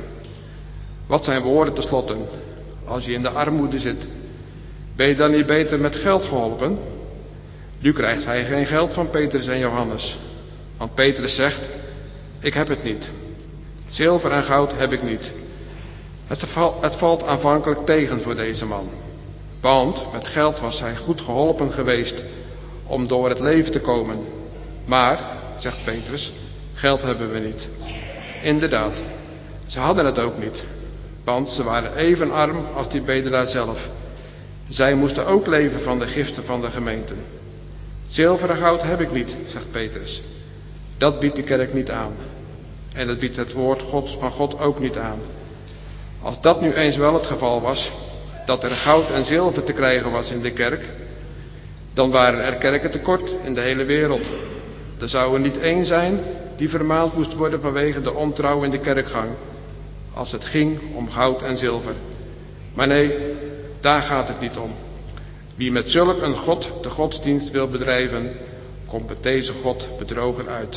Wat zijn woorden tenslotte? Als je in de armoede zit, ben je dan niet beter met geld geholpen? Nu krijgt hij geen geld van Petrus en Johannes. Want Petrus zegt, ik heb het niet. Zilver en goud heb ik niet. Het, val, het valt aanvankelijk tegen voor deze man. Want met geld was hij goed geholpen geweest om door het leven te komen. Maar, zegt Petrus, geld hebben we niet. Inderdaad, ze hadden het ook niet. Want ze waren even arm als die bedelaar zelf. Zij moesten ook leven van de giften van de gemeente. Zilver en goud heb ik niet, zegt Petrus. Dat biedt de kerk niet aan. En dat biedt het woord God, van God ook niet aan. Als dat nu eens wel het geval was, dat er goud en zilver te krijgen was in de kerk, dan waren er kerken tekort in de hele wereld. Er zou er niet één zijn die vermaand moest worden vanwege de ontrouw in de kerkgang, als het ging om goud en zilver. Maar nee, daar gaat het niet om. Wie met zulk een God de godsdienst wil bedrijven, komt met deze God bedrogen uit.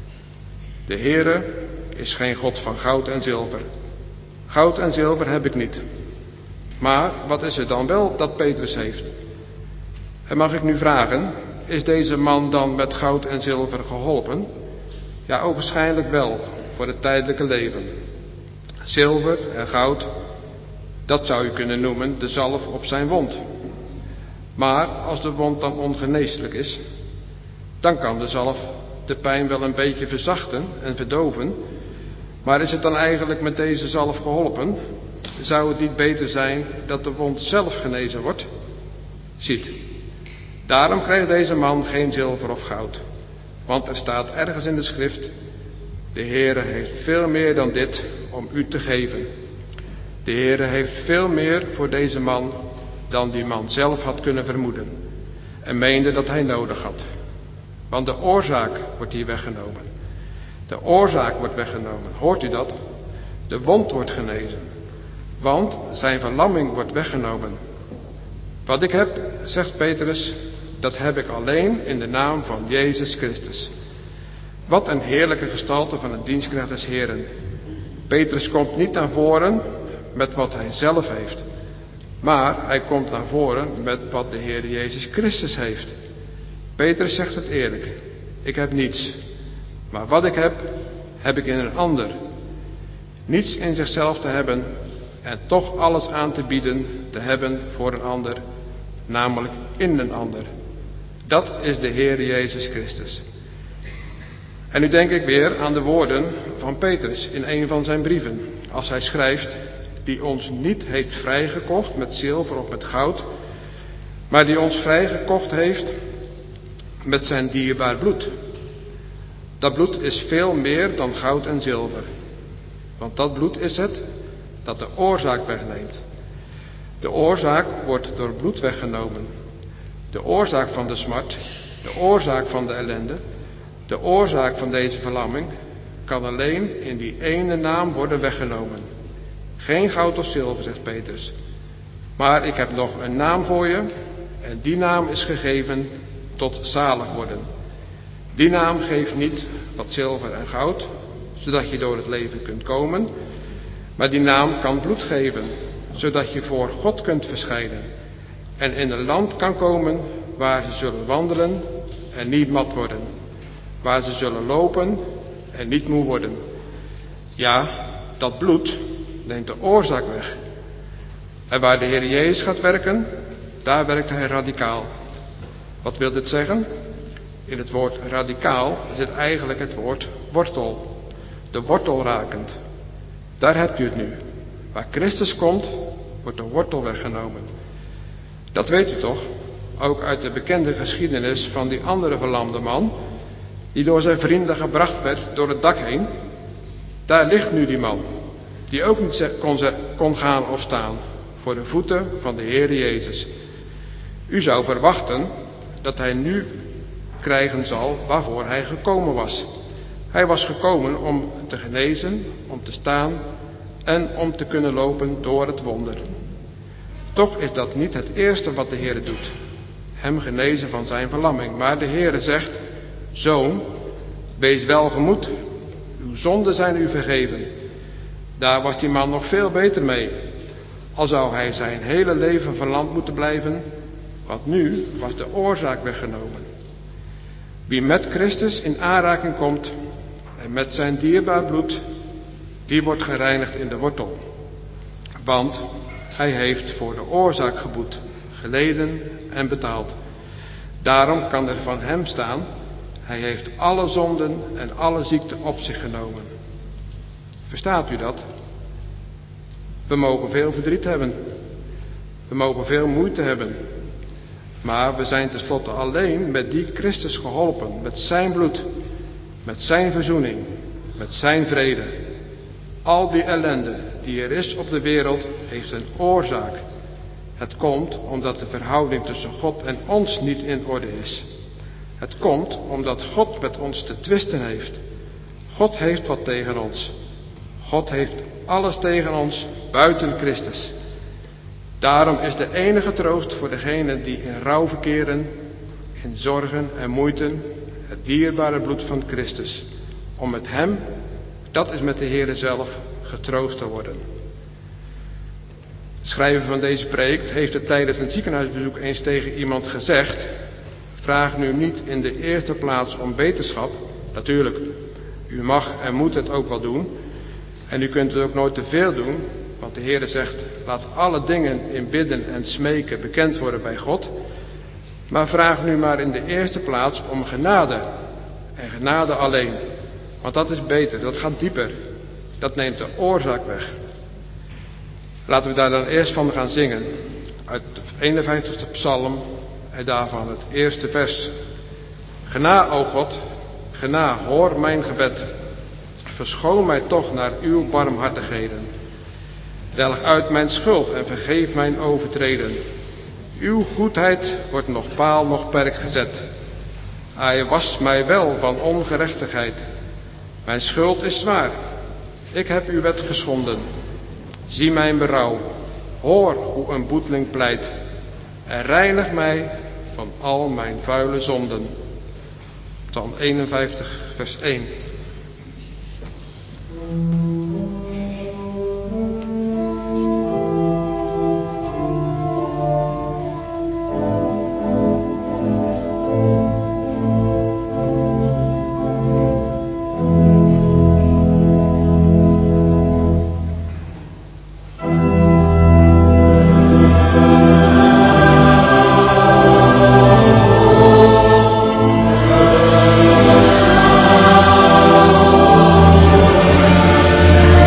De Heere is geen God van goud en zilver. Goud en zilver heb ik niet. Maar wat is er dan wel dat Petrus heeft? En mag ik nu vragen, is deze man dan met goud en zilver geholpen? Ja, ogenschijnlijk wel, voor het tijdelijke leven. Zilver en goud, dat zou je kunnen noemen de zalf op zijn wond. Maar als de wond dan ongeneeslijk is, dan kan de zalf de pijn wel een beetje verzachten en verdoven. Maar is het dan eigenlijk met deze zalf geholpen? Zou het niet beter zijn dat de wond zelf genezen wordt? Ziet, daarom krijgt deze man geen zilver of goud. Want er staat ergens in de schrift, de Heere heeft veel meer dan dit om u te geven. De Heere heeft veel meer voor deze man dan die man zelf had kunnen vermoeden. En meende dat hij nodig had. Want de oorzaak wordt hier weggenomen. De oorzaak wordt weggenomen. Hoort u dat? De wond wordt genezen. Want zijn verlamming wordt weggenomen. Wat ik heb, zegt Petrus, dat heb ik alleen in de naam van Jezus Christus. Wat een heerlijke gestalte van een dienstknecht des Heren. Petrus komt niet naar voren met wat hij zelf heeft. Maar hij komt naar voren met wat de Heer Jezus Christus heeft. Petrus zegt het eerlijk. Ik heb niets. Maar wat ik heb, heb ik in een ander. Niets in zichzelf te hebben en toch alles aan te bieden te hebben voor een ander. Namelijk in een ander. Dat is de Heer Jezus Christus. En nu denk ik weer aan de woorden van Petrus in een van zijn brieven. Als hij schrijft, die ons niet heeft vrijgekocht met zilver of met goud, maar die ons vrijgekocht heeft met zijn dierbaar bloed. Dat bloed is veel meer dan goud en zilver. Want dat bloed is het dat de oorzaak wegneemt. De oorzaak wordt door bloed weggenomen. De oorzaak van de smart, de oorzaak van de ellende, de oorzaak van deze verlamming kan alleen in die ene naam worden weggenomen. Geen goud of zilver, zegt Petrus. Maar ik heb nog een naam voor je en die naam is gegeven tot zalig worden. Die naam geeft niet wat zilver en goud, zodat je door het leven kunt komen. Maar die naam kan bloed geven, zodat je voor God kunt verschijnen. En in een land kan komen waar ze zullen wandelen en niet mat worden. Waar ze zullen lopen en niet moe worden. Ja, dat bloed neemt de oorzaak weg. En waar de Heer Jezus gaat werken, daar werkt hij radicaal. Wat wil dit zeggen? In het woord radicaal zit eigenlijk het woord wortel. De wortel rakend. Daar hebt u het nu. Waar Christus komt, wordt de wortel weggenomen. Dat weet u toch? Ook uit de bekende geschiedenis van die andere verlamde man, die door zijn vrienden gebracht werd door het dak heen. Daar ligt nu die man, die ook niet kon, kon gaan of staan, voor de voeten van de Heer Jezus. U zou verwachten dat hij nu krijgen zal waarvoor hij gekomen was. Hij was gekomen om te genezen, om te staan en om te kunnen lopen door het wonder. Toch is dat niet het eerste wat de Heere doet. Hem genezen van zijn verlamming. Maar de Heere zegt: Zoon, wees welgemoed. Uw zonden zijn u vergeven. Daar was die man nog veel beter mee. Al zou hij zijn hele leven verlamd moeten blijven, want nu was de oorzaak weggenomen. Wie met Christus in aanraking komt en met zijn dierbaar bloed, die wordt gereinigd in de wortel. Want hij heeft voor de oorzaak geboet, geleden en betaald. Daarom kan er van hem staan: hij heeft alle zonden en alle ziekte op zich genomen. Verstaat u dat? We mogen veel verdriet hebben. We mogen veel moeite hebben. Maar we zijn tenslotte alleen met die Christus geholpen, met zijn bloed, met zijn verzoening, met zijn vrede. Al die ellende die er is op de wereld heeft een oorzaak. Het komt omdat de verhouding tussen God en ons niet in orde is. Het komt omdat God met ons te twisten heeft. God heeft wat tegen ons. God heeft alles tegen ons buiten Christus. Daarom is de enige troost voor degenen die in rouw verkeren, in zorgen en moeiten, het dierbare bloed van Christus. Om met hem, dat is met de Heere zelf, getroost te worden. De schrijver van deze preek heeft het tijdens een ziekenhuisbezoek eens tegen iemand gezegd: vraag nu niet in de eerste plaats om beterschap. Natuurlijk, u mag en moet het ook wel doen. En u kunt het ook nooit te veel doen, want de Heere zegt: laat alle dingen in bidden en smeken bekend worden bij God. Maar vraag nu maar in de eerste plaats om genade. En genade alleen. Want dat is beter, dat gaat dieper. Dat neemt de oorzaak weg. Laten we daar dan eerst van gaan zingen. Uit de eenenvijftigste psalm en daarvan het eerste vers. Gena, o God, gena, hoor mijn gebed. Verschoon mij toch naar uw barmhartigheden. Delg uit mijn schuld en vergeef mijn overtreden. Uw goedheid wordt nog paal, nog perk gezet. Hij was mij wel van ongerechtigheid. Mijn schuld is zwaar. Ik heb uw wet geschonden. Zie mijn berouw. Hoor hoe een boeteling pleit. En reinig mij van al mijn vuile zonden. Psalm eenenvijftig, vers één. Oh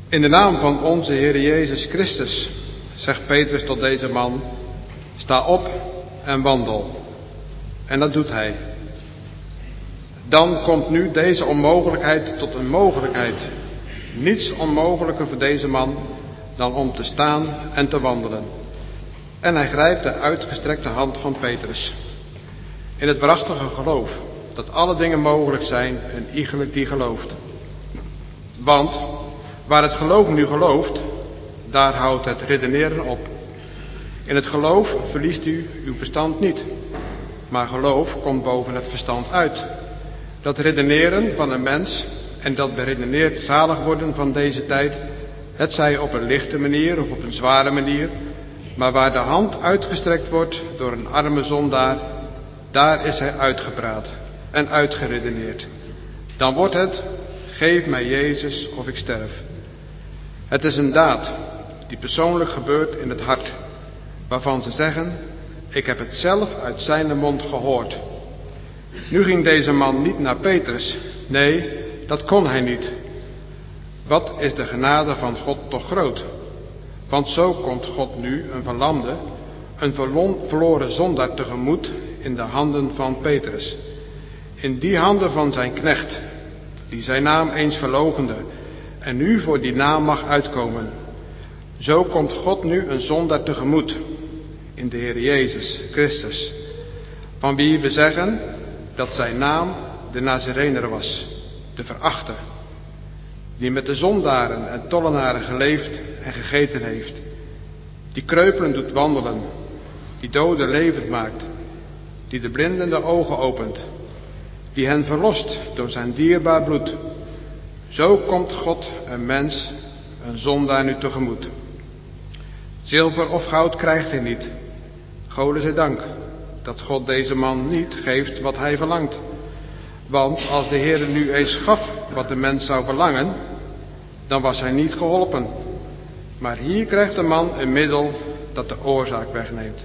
In de naam van onze Heer Jezus Christus, zegt Petrus tot deze man, sta op en wandel. En dat doet hij. Dan komt nu deze onmogelijkheid tot een mogelijkheid. Niets onmogelijker voor deze man dan om te staan en te wandelen. En hij grijpt de uitgestrekte hand van Petrus. In het waarachtige geloof dat alle dingen mogelijk zijn en iegelijk die gelooft. Want waar het geloof nu gelooft, daar houdt het redeneren op. In het geloof verliest u uw verstand niet. Maar geloof komt boven het verstand uit. Dat redeneren van een mens en dat beredeneerd zalig worden van deze tijd, het zij op een lichte manier of op een zware manier, maar waar de hand uitgestrekt wordt door een arme zondaar, daar is hij uitgepraat en uitgeredeneerd. Dan wordt het, geef mij Jezus of ik sterf. Het is een daad die persoonlijk gebeurt in het hart, waarvan ze zeggen, ik heb het zelf uit zijn mond gehoord. Nu ging deze man niet naar Petrus. Nee, dat kon hij niet. Wat is de genade van God toch groot? Want zo komt God nu een verlamde, een verloren zondaar tegemoet in de handen van Petrus. In die handen van zijn knecht, die zijn naam eens verloochende en nu voor die naam mag uitkomen. Zo komt God nu een zondaar tegemoet in de Heer Jezus Christus, van wie we zeggen dat zijn naam de Nazarener was, de verachte, die met de zondaren en tollenaren geleefd en gegeten heeft, die kreupelen doet wandelen, die doden levend maakt, die de blinden de ogen opent, die hen verlost door zijn dierbaar bloed. Zo komt God een mens, een zondaar nu tegemoet. Zilver of goud krijgt hij niet. Gode zij dank dat God deze man niet geeft wat hij verlangt. Want als de Heer nu eens gaf wat de mens zou verlangen, dan was hij niet geholpen. Maar hier krijgt de man een middel dat de oorzaak wegneemt.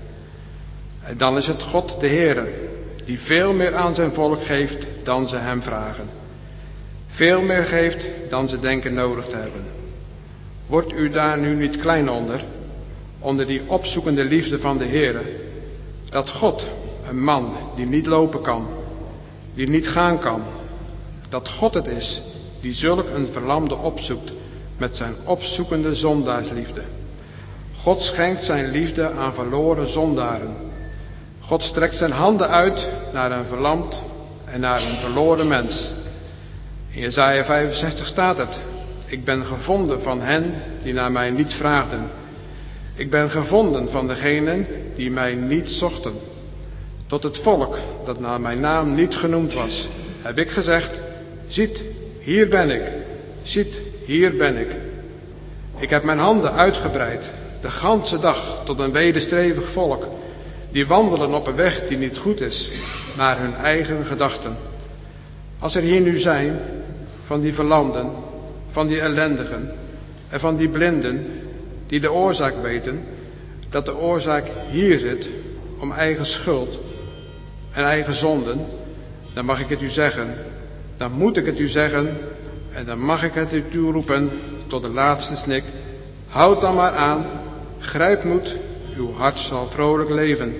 En dan is het God de Heer, die veel meer aan zijn volk geeft dan ze hem vragen. Veel meer geeft dan ze denken nodig te hebben. Wordt u daar nu niet klein onder, onder die opzoekende liefde van de Heer, dat God, een man die niet lopen kan, die niet gaan kan, dat God het is die zulk een verlamde opzoekt met zijn opzoekende zondaarsliefde. God schenkt zijn liefde aan verloren zondaren. God strekt zijn handen uit naar een verlamd en naar een verloren mens. In Jesaja vijfenzestig staat het, ik ben gevonden van hen die naar mij niet vraagden. Ik ben gevonden van degenen die mij niet zochten. Tot het volk dat naar mijn naam niet genoemd was, heb ik gezegd, ziet, hier ben ik. Ziet, hier ben ik. Ik heb mijn handen uitgebreid, de ganse dag tot een wederstrevig volk, die wandelen op een weg die niet goed is, naar hun eigen gedachten. Als er hier nu zijn, van die verlamden, van die ellendigen en van die blinden, die de oorzaak weten, dat de oorzaak hier zit, om eigen schuld en eigen zonden, dan mag ik het u zeggen, dan moet ik het u zeggen en dan mag ik het u toeroepen tot de laatste snik. Houd dan maar aan, grijp moed, uw hart zal vrolijk leven.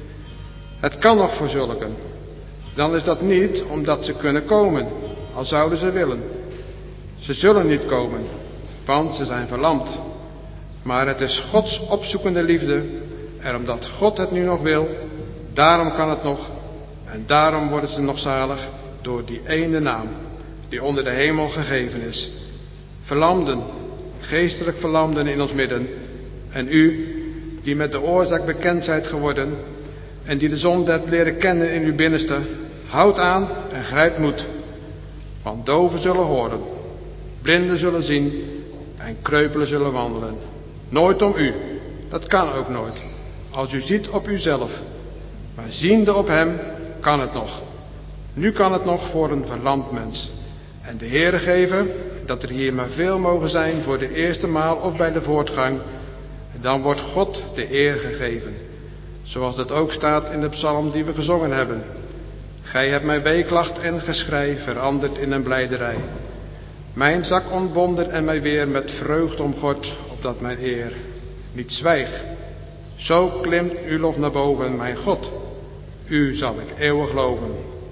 Het kan nog voor zulken. Dan is dat niet omdat ze kunnen komen, al zouden ze willen. Ze zullen niet komen, want ze zijn verlamd. Maar het is Gods opzoekende liefde en omdat God het nu nog wil, daarom kan het nog en daarom worden ze nog zalig door die ene naam die onder de hemel gegeven is. Verlamden, geestelijk verlamden in ons midden en u die met de oorzaak bekend zijt geworden en die de zonde hebt leren kennen in uw binnenste, houd aan en grijp moed, want doven zullen horen, blinden zullen zien en kreupelen zullen wandelen. Nooit om u, dat kan ook nooit, als u ziet op uzelf, maar ziende op hem kan het nog. Nu kan het nog voor een verlamd mens. En de Heere geven dat er hier maar veel mogen zijn voor de eerste maal of bij de voortgang, dan wordt God de eer gegeven. Zoals dat ook staat in de psalm die we gezongen hebben. Gij hebt mijn weeklacht en geschrei veranderd in een blijderij. Mijn zak ontbonden en mij weer met vreugde omgord, opdat mijn eer niet zwijg. Zo klimt uw lof naar boven, mijn God. U zal ik eeuwig loven.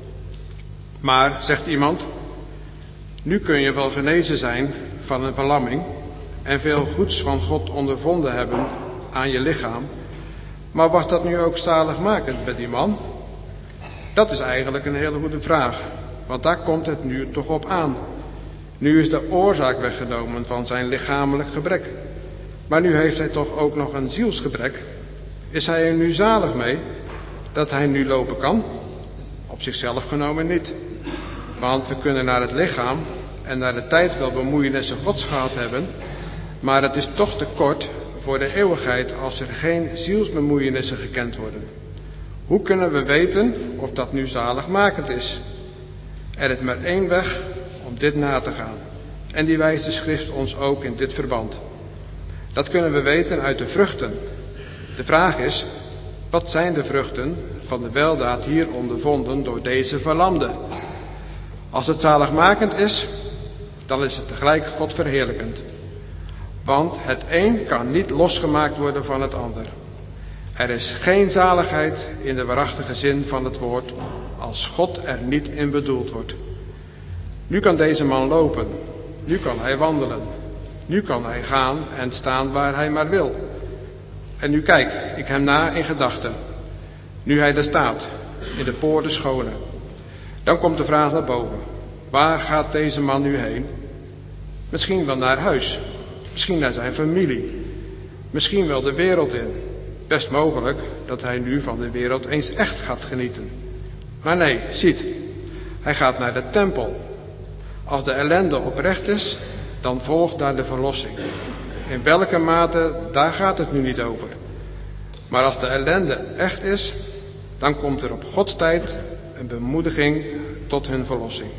Maar, zegt iemand, nu kun je wel genezen zijn van een verlamming en veel goeds van God ondervonden hebben aan je lichaam. Maar was dat nu ook zaligmakend bij die man? Dat is eigenlijk een hele goede vraag, want daar komt het nu toch op aan. Nu is de oorzaak weggenomen van zijn lichamelijk gebrek. Maar nu heeft hij toch ook nog een zielsgebrek. Is hij er nu zalig mee dat hij nu lopen kan? Op zichzelf genomen niet. Want we kunnen naar het lichaam en naar de tijd wel bemoeienissen Gods gehad hebben, maar het is toch te kort voor de eeuwigheid als er geen zielsbemoeienissen gekend worden. Hoe kunnen we weten of dat nu zaligmakend is? Er is maar één weg om dit na te gaan. En die wijst de schrift ons ook in dit verband. Dat kunnen we weten uit de vruchten. De vraag is, wat zijn de vruchten van de weldaad hier ondervonden door deze verlamde? Als het zaligmakend is, dan is het tegelijk God verheerlijkend. Want het een kan niet losgemaakt worden van het ander. Er is geen zaligheid in de waarachtige zin van het woord als God er niet in bedoeld wordt. Nu kan deze man lopen, nu kan hij wandelen, nu kan hij gaan en staan waar hij maar wil. En nu kijk ik hem na in gedachten, nu hij er staat, in de poorten scholen. Dan komt de vraag naar boven, waar gaat deze man nu heen? Misschien wel naar huis, misschien naar zijn familie, misschien wel de wereld in. Best mogelijk dat hij nu van de wereld eens echt gaat genieten. Maar nee, ziet, hij gaat naar de tempel. Als de ellende oprecht is, dan volgt daar de verlossing. In welke mate, daar gaat het nu niet over. Maar als de ellende echt is, dan komt er op Gods tijd een bemoediging tot hun verlossing.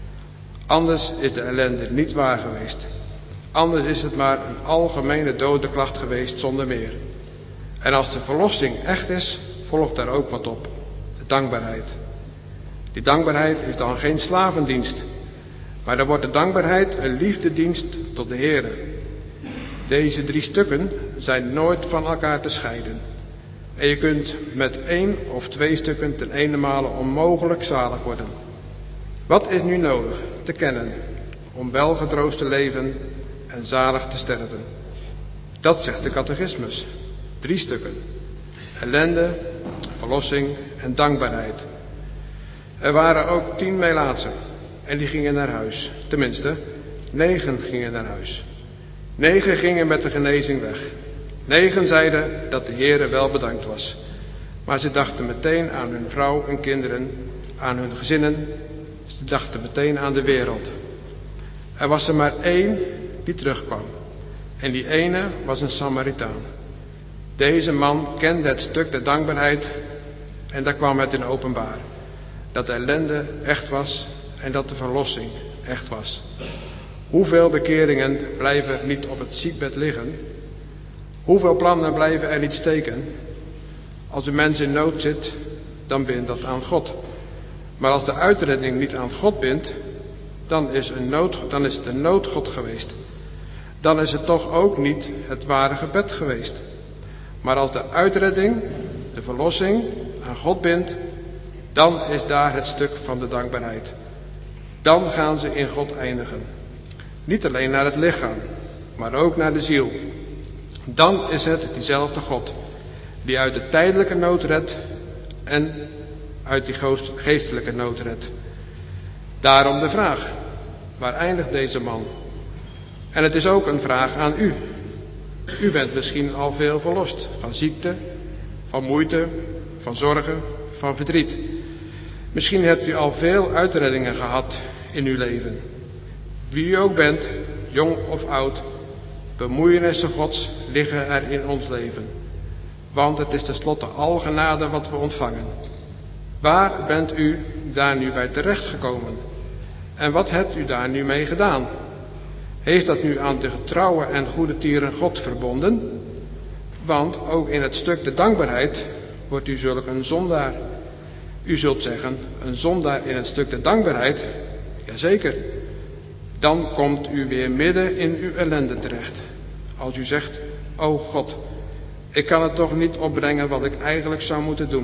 Anders is de ellende niet waar geweest. Anders is het maar een algemene dodenklacht geweest zonder meer. En als de verlossing echt is, volgt daar ook wat op. De dankbaarheid. Die dankbaarheid is dan geen slavendienst. Maar dan wordt de dankbaarheid een liefdedienst tot de Heere. Deze drie stukken zijn nooit van elkaar te scheiden. En je kunt met één of twee stukken ten ene male onmogelijk zalig worden. Wat is nu nodig te kennen om welgetroost te leven en zalig te sterven? Dat zegt de catechismus. Drie stukken. Ellende, verlossing en dankbaarheid. Er waren ook tien Melaatsen en die gingen naar huis. Tenminste, negen gingen naar huis. Negen gingen met de genezing weg. Negen zeiden dat de Heere wel bedankt was. Maar ze dachten meteen aan hun vrouw en kinderen, aan hun gezinnen. Ze dachten meteen aan de wereld. Er was er maar één die terugkwam. En die ene was een Samaritaan. Deze man kende het stuk de dankbaarheid en daar kwam het in openbaar. Dat de ellende echt was en dat de verlossing echt was. Hoeveel bekeringen blijven er niet op het ziekbed liggen? Hoeveel plannen blijven er niet steken? Als de mens in nood zit, dan bindt dat aan God. Maar als de uitredding niet aan God bindt, dan is, een nood, dan is het een noodgod geweest. Dan is het toch ook niet het ware gebed geweest. Maar als de uitredding, de verlossing, aan God bindt, dan is daar het stuk van de dankbaarheid. Dan gaan ze in God eindigen. Niet alleen naar het lichaam, maar ook naar de ziel. Dan is het diezelfde God, die uit de tijdelijke nood redt en uit die geestelijke nood redt. Daarom de vraag, waar eindigt deze man? En het is ook een vraag aan u. U bent misschien al veel verlost van ziekte, van moeite, van zorgen, van verdriet. Misschien hebt u al veel uitreddingen gehad in uw leven. Wie u ook bent, jong of oud, bemoeienissen Gods liggen er in ons leven. Want het is tenslotte al genade wat we ontvangen. Waar bent u daar nu bij terechtgekomen? En wat hebt u daar nu mee gedaan? Heeft dat nu aan de getrouwe en goede tieren God verbonden? Want ook in het stuk de dankbaarheid wordt u zulk een zondaar. U zult zeggen, een zondaar in het stuk de dankbaarheid? Jazeker. dan komt u weer midden in uw ellende terecht. Als u zegt, o God, ik kan het toch niet opbrengen wat ik eigenlijk zou moeten doen.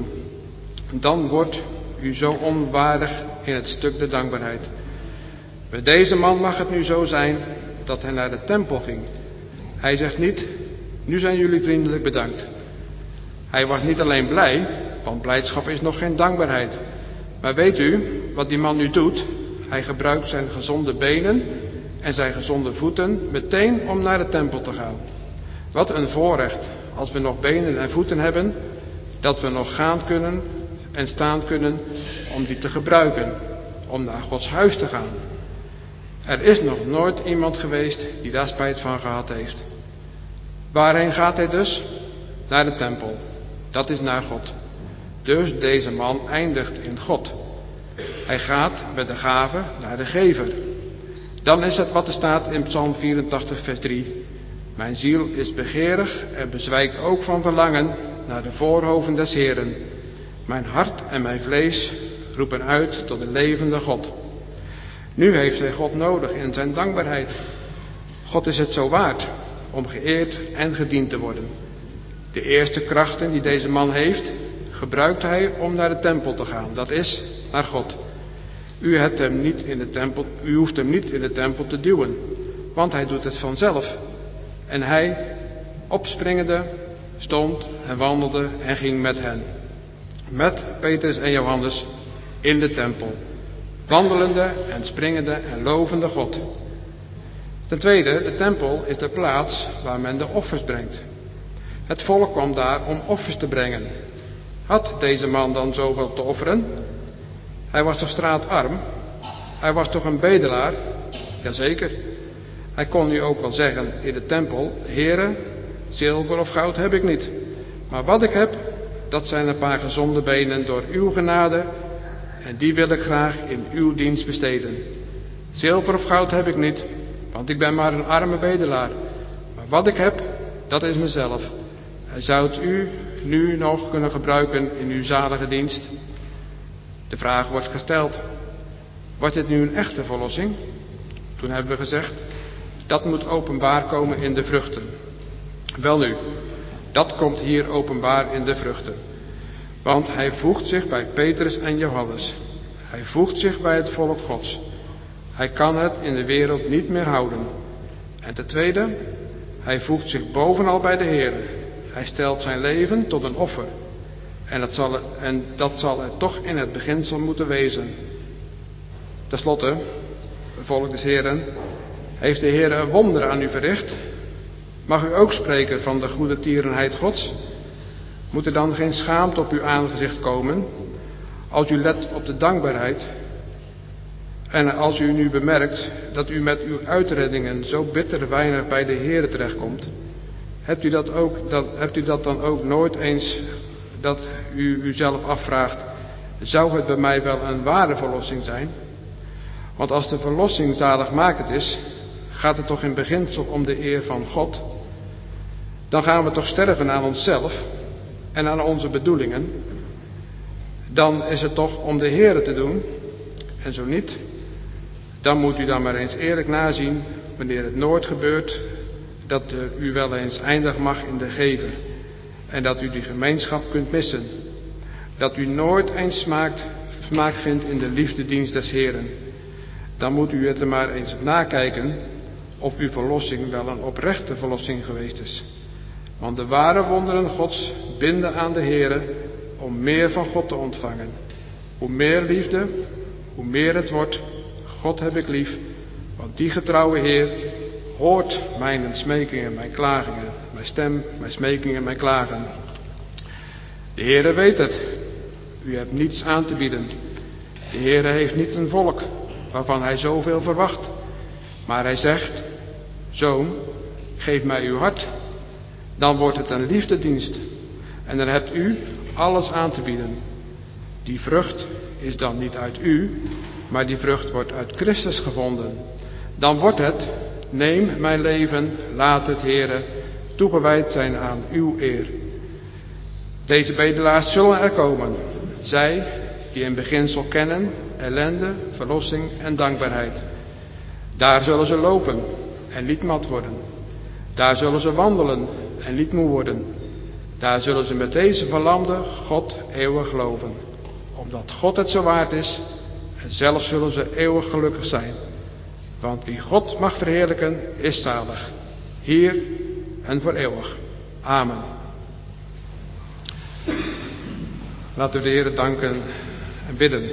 Dan wordt u zo onwaardig in het stuk de dankbaarheid. Bij deze man mag het nu zo zijn dat hij naar de tempel ging. Hij zegt niet, nu zijn jullie vriendelijk bedankt. Hij was niet alleen blij, want blijdschap is nog geen dankbaarheid. Maar weet u wat die man nu doet? Hij gebruikt zijn gezonde benen en zijn gezonde voeten meteen om naar de tempel te gaan. Wat een voorrecht als we nog benen en voeten hebben, dat we nog gaan kunnen en staan kunnen om die te gebruiken, om naar Gods huis te gaan. Er is nog nooit iemand geweest die daar spijt van gehad heeft. Waarheen gaat hij dus? Naar de tempel. Dat is naar God. Dus deze man eindigt in God. Hij gaat met de gave naar de gever. Dan is het wat er staat in Psalm vierentachtig vers drie. Mijn ziel is begeerig en bezwijkt ook van verlangen naar de voorhoven des Heeren. Mijn hart en mijn vlees roepen uit tot de levende God. Nu heeft hij God nodig in zijn dankbaarheid. God is het zo waard om geëerd en gediend te worden. De eerste krachten die deze man heeft, gebruikt hij om naar de tempel te gaan. Dat is, naar God. U, hebt hem niet in de tempel, u hoeft hem niet in de tempel te duwen, want hij doet het vanzelf. En hij, opspringende, stond en wandelde en ging met hen. Met Petrus en Johannes in de tempel. Wandelende en springende en lovende God. Ten tweede, de tempel is de plaats waar men de offers brengt. Het volk kwam daar om offers te brengen. Had deze man dan zoveel te offeren? Hij was toch straatarm? Hij was toch een bedelaar? Jazeker. Hij kon nu ook wel zeggen in de tempel, Heere, zilver of goud heb ik niet. Maar wat ik heb, dat zijn een paar gezonde benen door uw genade en die wil ik graag in uw dienst besteden. Zilver of goud heb ik niet, want ik ben maar een arme bedelaar. Maar wat ik heb, dat is mezelf. En zou het u nu nog kunnen gebruiken in uw zalige dienst? De vraag wordt gesteld, wordt dit nu een echte verlossing? Toen hebben we gezegd, dat moet openbaar komen in de vruchten. Welnu, dat komt hier openbaar in de vruchten. Want hij voegt zich bij Petrus en Johannes. Hij voegt zich bij het volk Gods. Hij kan het in de wereld niet meer houden. En ten tweede, hij voegt zich bovenal bij de Heer. Hij stelt zijn leven tot een offer. En dat zal, en dat zal er toch in het beginsel moeten wezen. Ten slotte, volk des Heeren, heeft de Heer een wonder aan u verricht? Mag u ook spreken van de goede tierenheid Gods? Moet er dan geen schaamte op uw aangezicht komen, als u let op de dankbaarheid? En als u nu bemerkt dat u met uw uitreddingen zo bitter weinig bij de Heer terechtkomt, hebt u dat, ook, dat, hebt u dat dan ook nooit eens dat u uzelf afvraagt, zou het bij mij wel een ware verlossing zijn? Want als de verlossing zaligmakend is, gaat het toch in beginsel om de eer van God? Dan gaan we toch sterven aan onszelf en aan onze bedoelingen? Dan is het toch om de Heere te doen? En zo niet, dan moet u dan maar eens eerlijk nazien wanneer het nooit gebeurt dat u wel eens eindigen mag in de gever en dat u die gemeenschap kunt missen. Dat u nooit eens smaakt, smaak vindt in de liefdedienst des Heeren. Dan moet u het er maar eens op nakijken of uw verlossing wel een oprechte verlossing geweest is. Want de ware wonderen Gods binden aan de Heere om meer van God te ontvangen. Hoe meer liefde, hoe meer het wordt, God heb ik lief, want die getrouwe Heer hoort mijn smekingen, mijn klagingen, mijn stem, mijn smekingen, mijn klagen. De Heere weet het, u hebt niets aan te bieden. De Heere heeft niet een volk waarvan hij zoveel verwacht, maar hij zegt, zoon, geef mij uw hart, dan wordt het een liefdedienst en dan hebt u alles aan te bieden. Die vrucht is dan niet uit u, maar die vrucht wordt uit Christus gevonden. Dan wordt het, neem mijn leven, laat het Heere, toegewijd zijn aan uw eer. Deze bedelaars zullen er komen, zij die in beginsel kennen ellende, verlossing en dankbaarheid. Daar zullen ze lopen en niet mat worden. Daar zullen ze wandelen en niet moe worden. Daar zullen ze met deze verlamde God eeuwig loven. Omdat God het zo waard is en zelf zullen ze eeuwig gelukkig zijn. Want wie God mag verheerlijken is zalig. Hier en voor eeuwig. Amen. Laten we de Heere danken en bidden.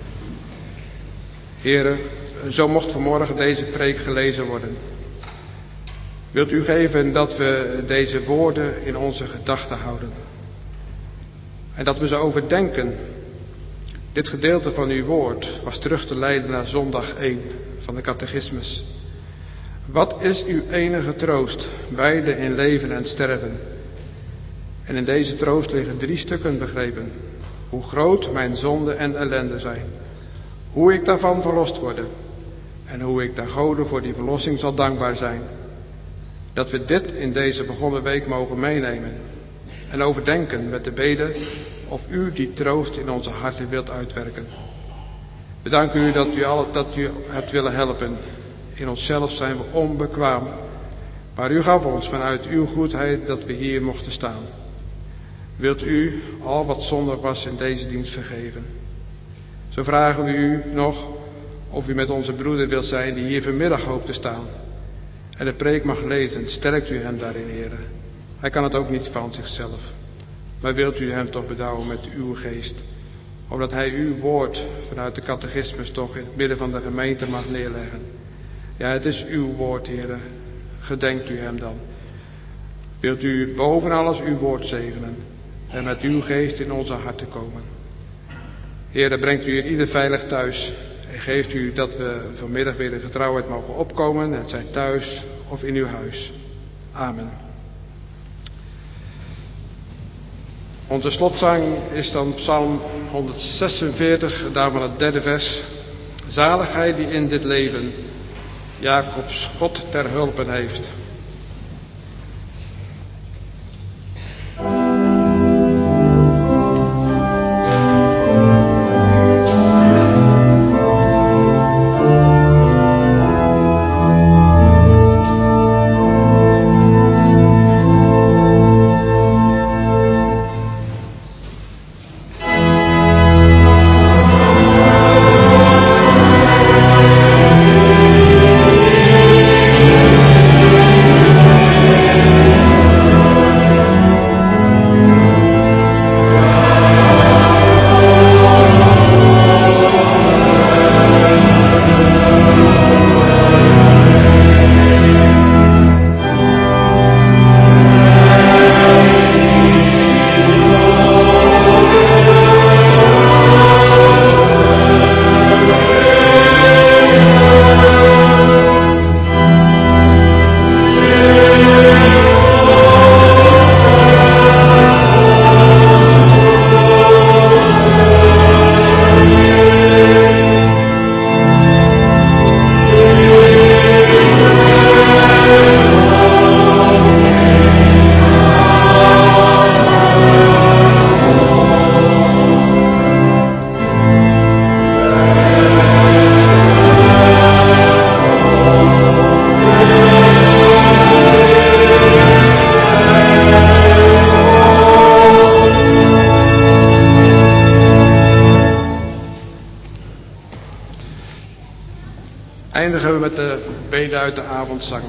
Heere, zo mocht vanmorgen deze preek gelezen worden. Wilt u geven dat we deze woorden in onze gedachten houden. En dat we ze overdenken. Dit gedeelte van uw woord was terug te leiden naar zondag één van de catechismus. Wat is uw enige troost, beide in leven en sterven? En in deze troost liggen drie stukken begrepen. Hoe groot mijn zonde en ellende zijn. Hoe ik daarvan verlost word. En hoe ik daar Gode voor die verlossing zal dankbaar zijn. Dat we dit in deze begonnen week mogen meenemen. En overdenken met de bede of u die troost in onze harten wilt uitwerken. We danken u dat u, alle, dat u hebt willen helpen. In onszelf zijn we onbekwaam. Maar u gaf ons vanuit uw goedheid dat we hier mochten staan. Wilt u al wat zondig was in deze dienst vergeven? Zo vragen we u nog of u met onze broeder wilt zijn die hier vanmiddag hoopt te staan. En de preek mag lezen, sterkt u hem daarin, Heere. Hij kan het ook niet van zichzelf. Maar wilt u hem toch bedouwen met uw geest. Omdat hij uw woord vanuit de catechismus toch in het midden van de gemeente mag neerleggen. Ja, het is uw woord, Heere. Gedenkt u hem dan. Wilt u boven alles uw woord zegenen. En met uw geest in onze harten komen. Heere, brengt u ieder veilig thuis. En geeft u dat we vanmiddag weer in getrouwheid mogen opkomen. Het zij thuis of in uw huis. Amen. Onze slotzang is dan Psalm honderdzesenveertig, daarvan het derde vers. Zaligheid die in dit leven Jacobs God ter hulpen heeft. Eindigen we met de bede uit de avondzang.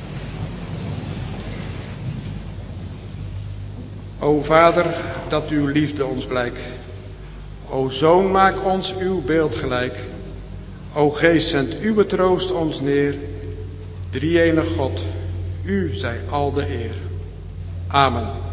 O Vader, dat uw liefde ons blijkt. O Zoon, maak ons uw beeld gelijk. O Geest, zend uw troost ons neer. Drie-enig God, u zij al de eer. Amen.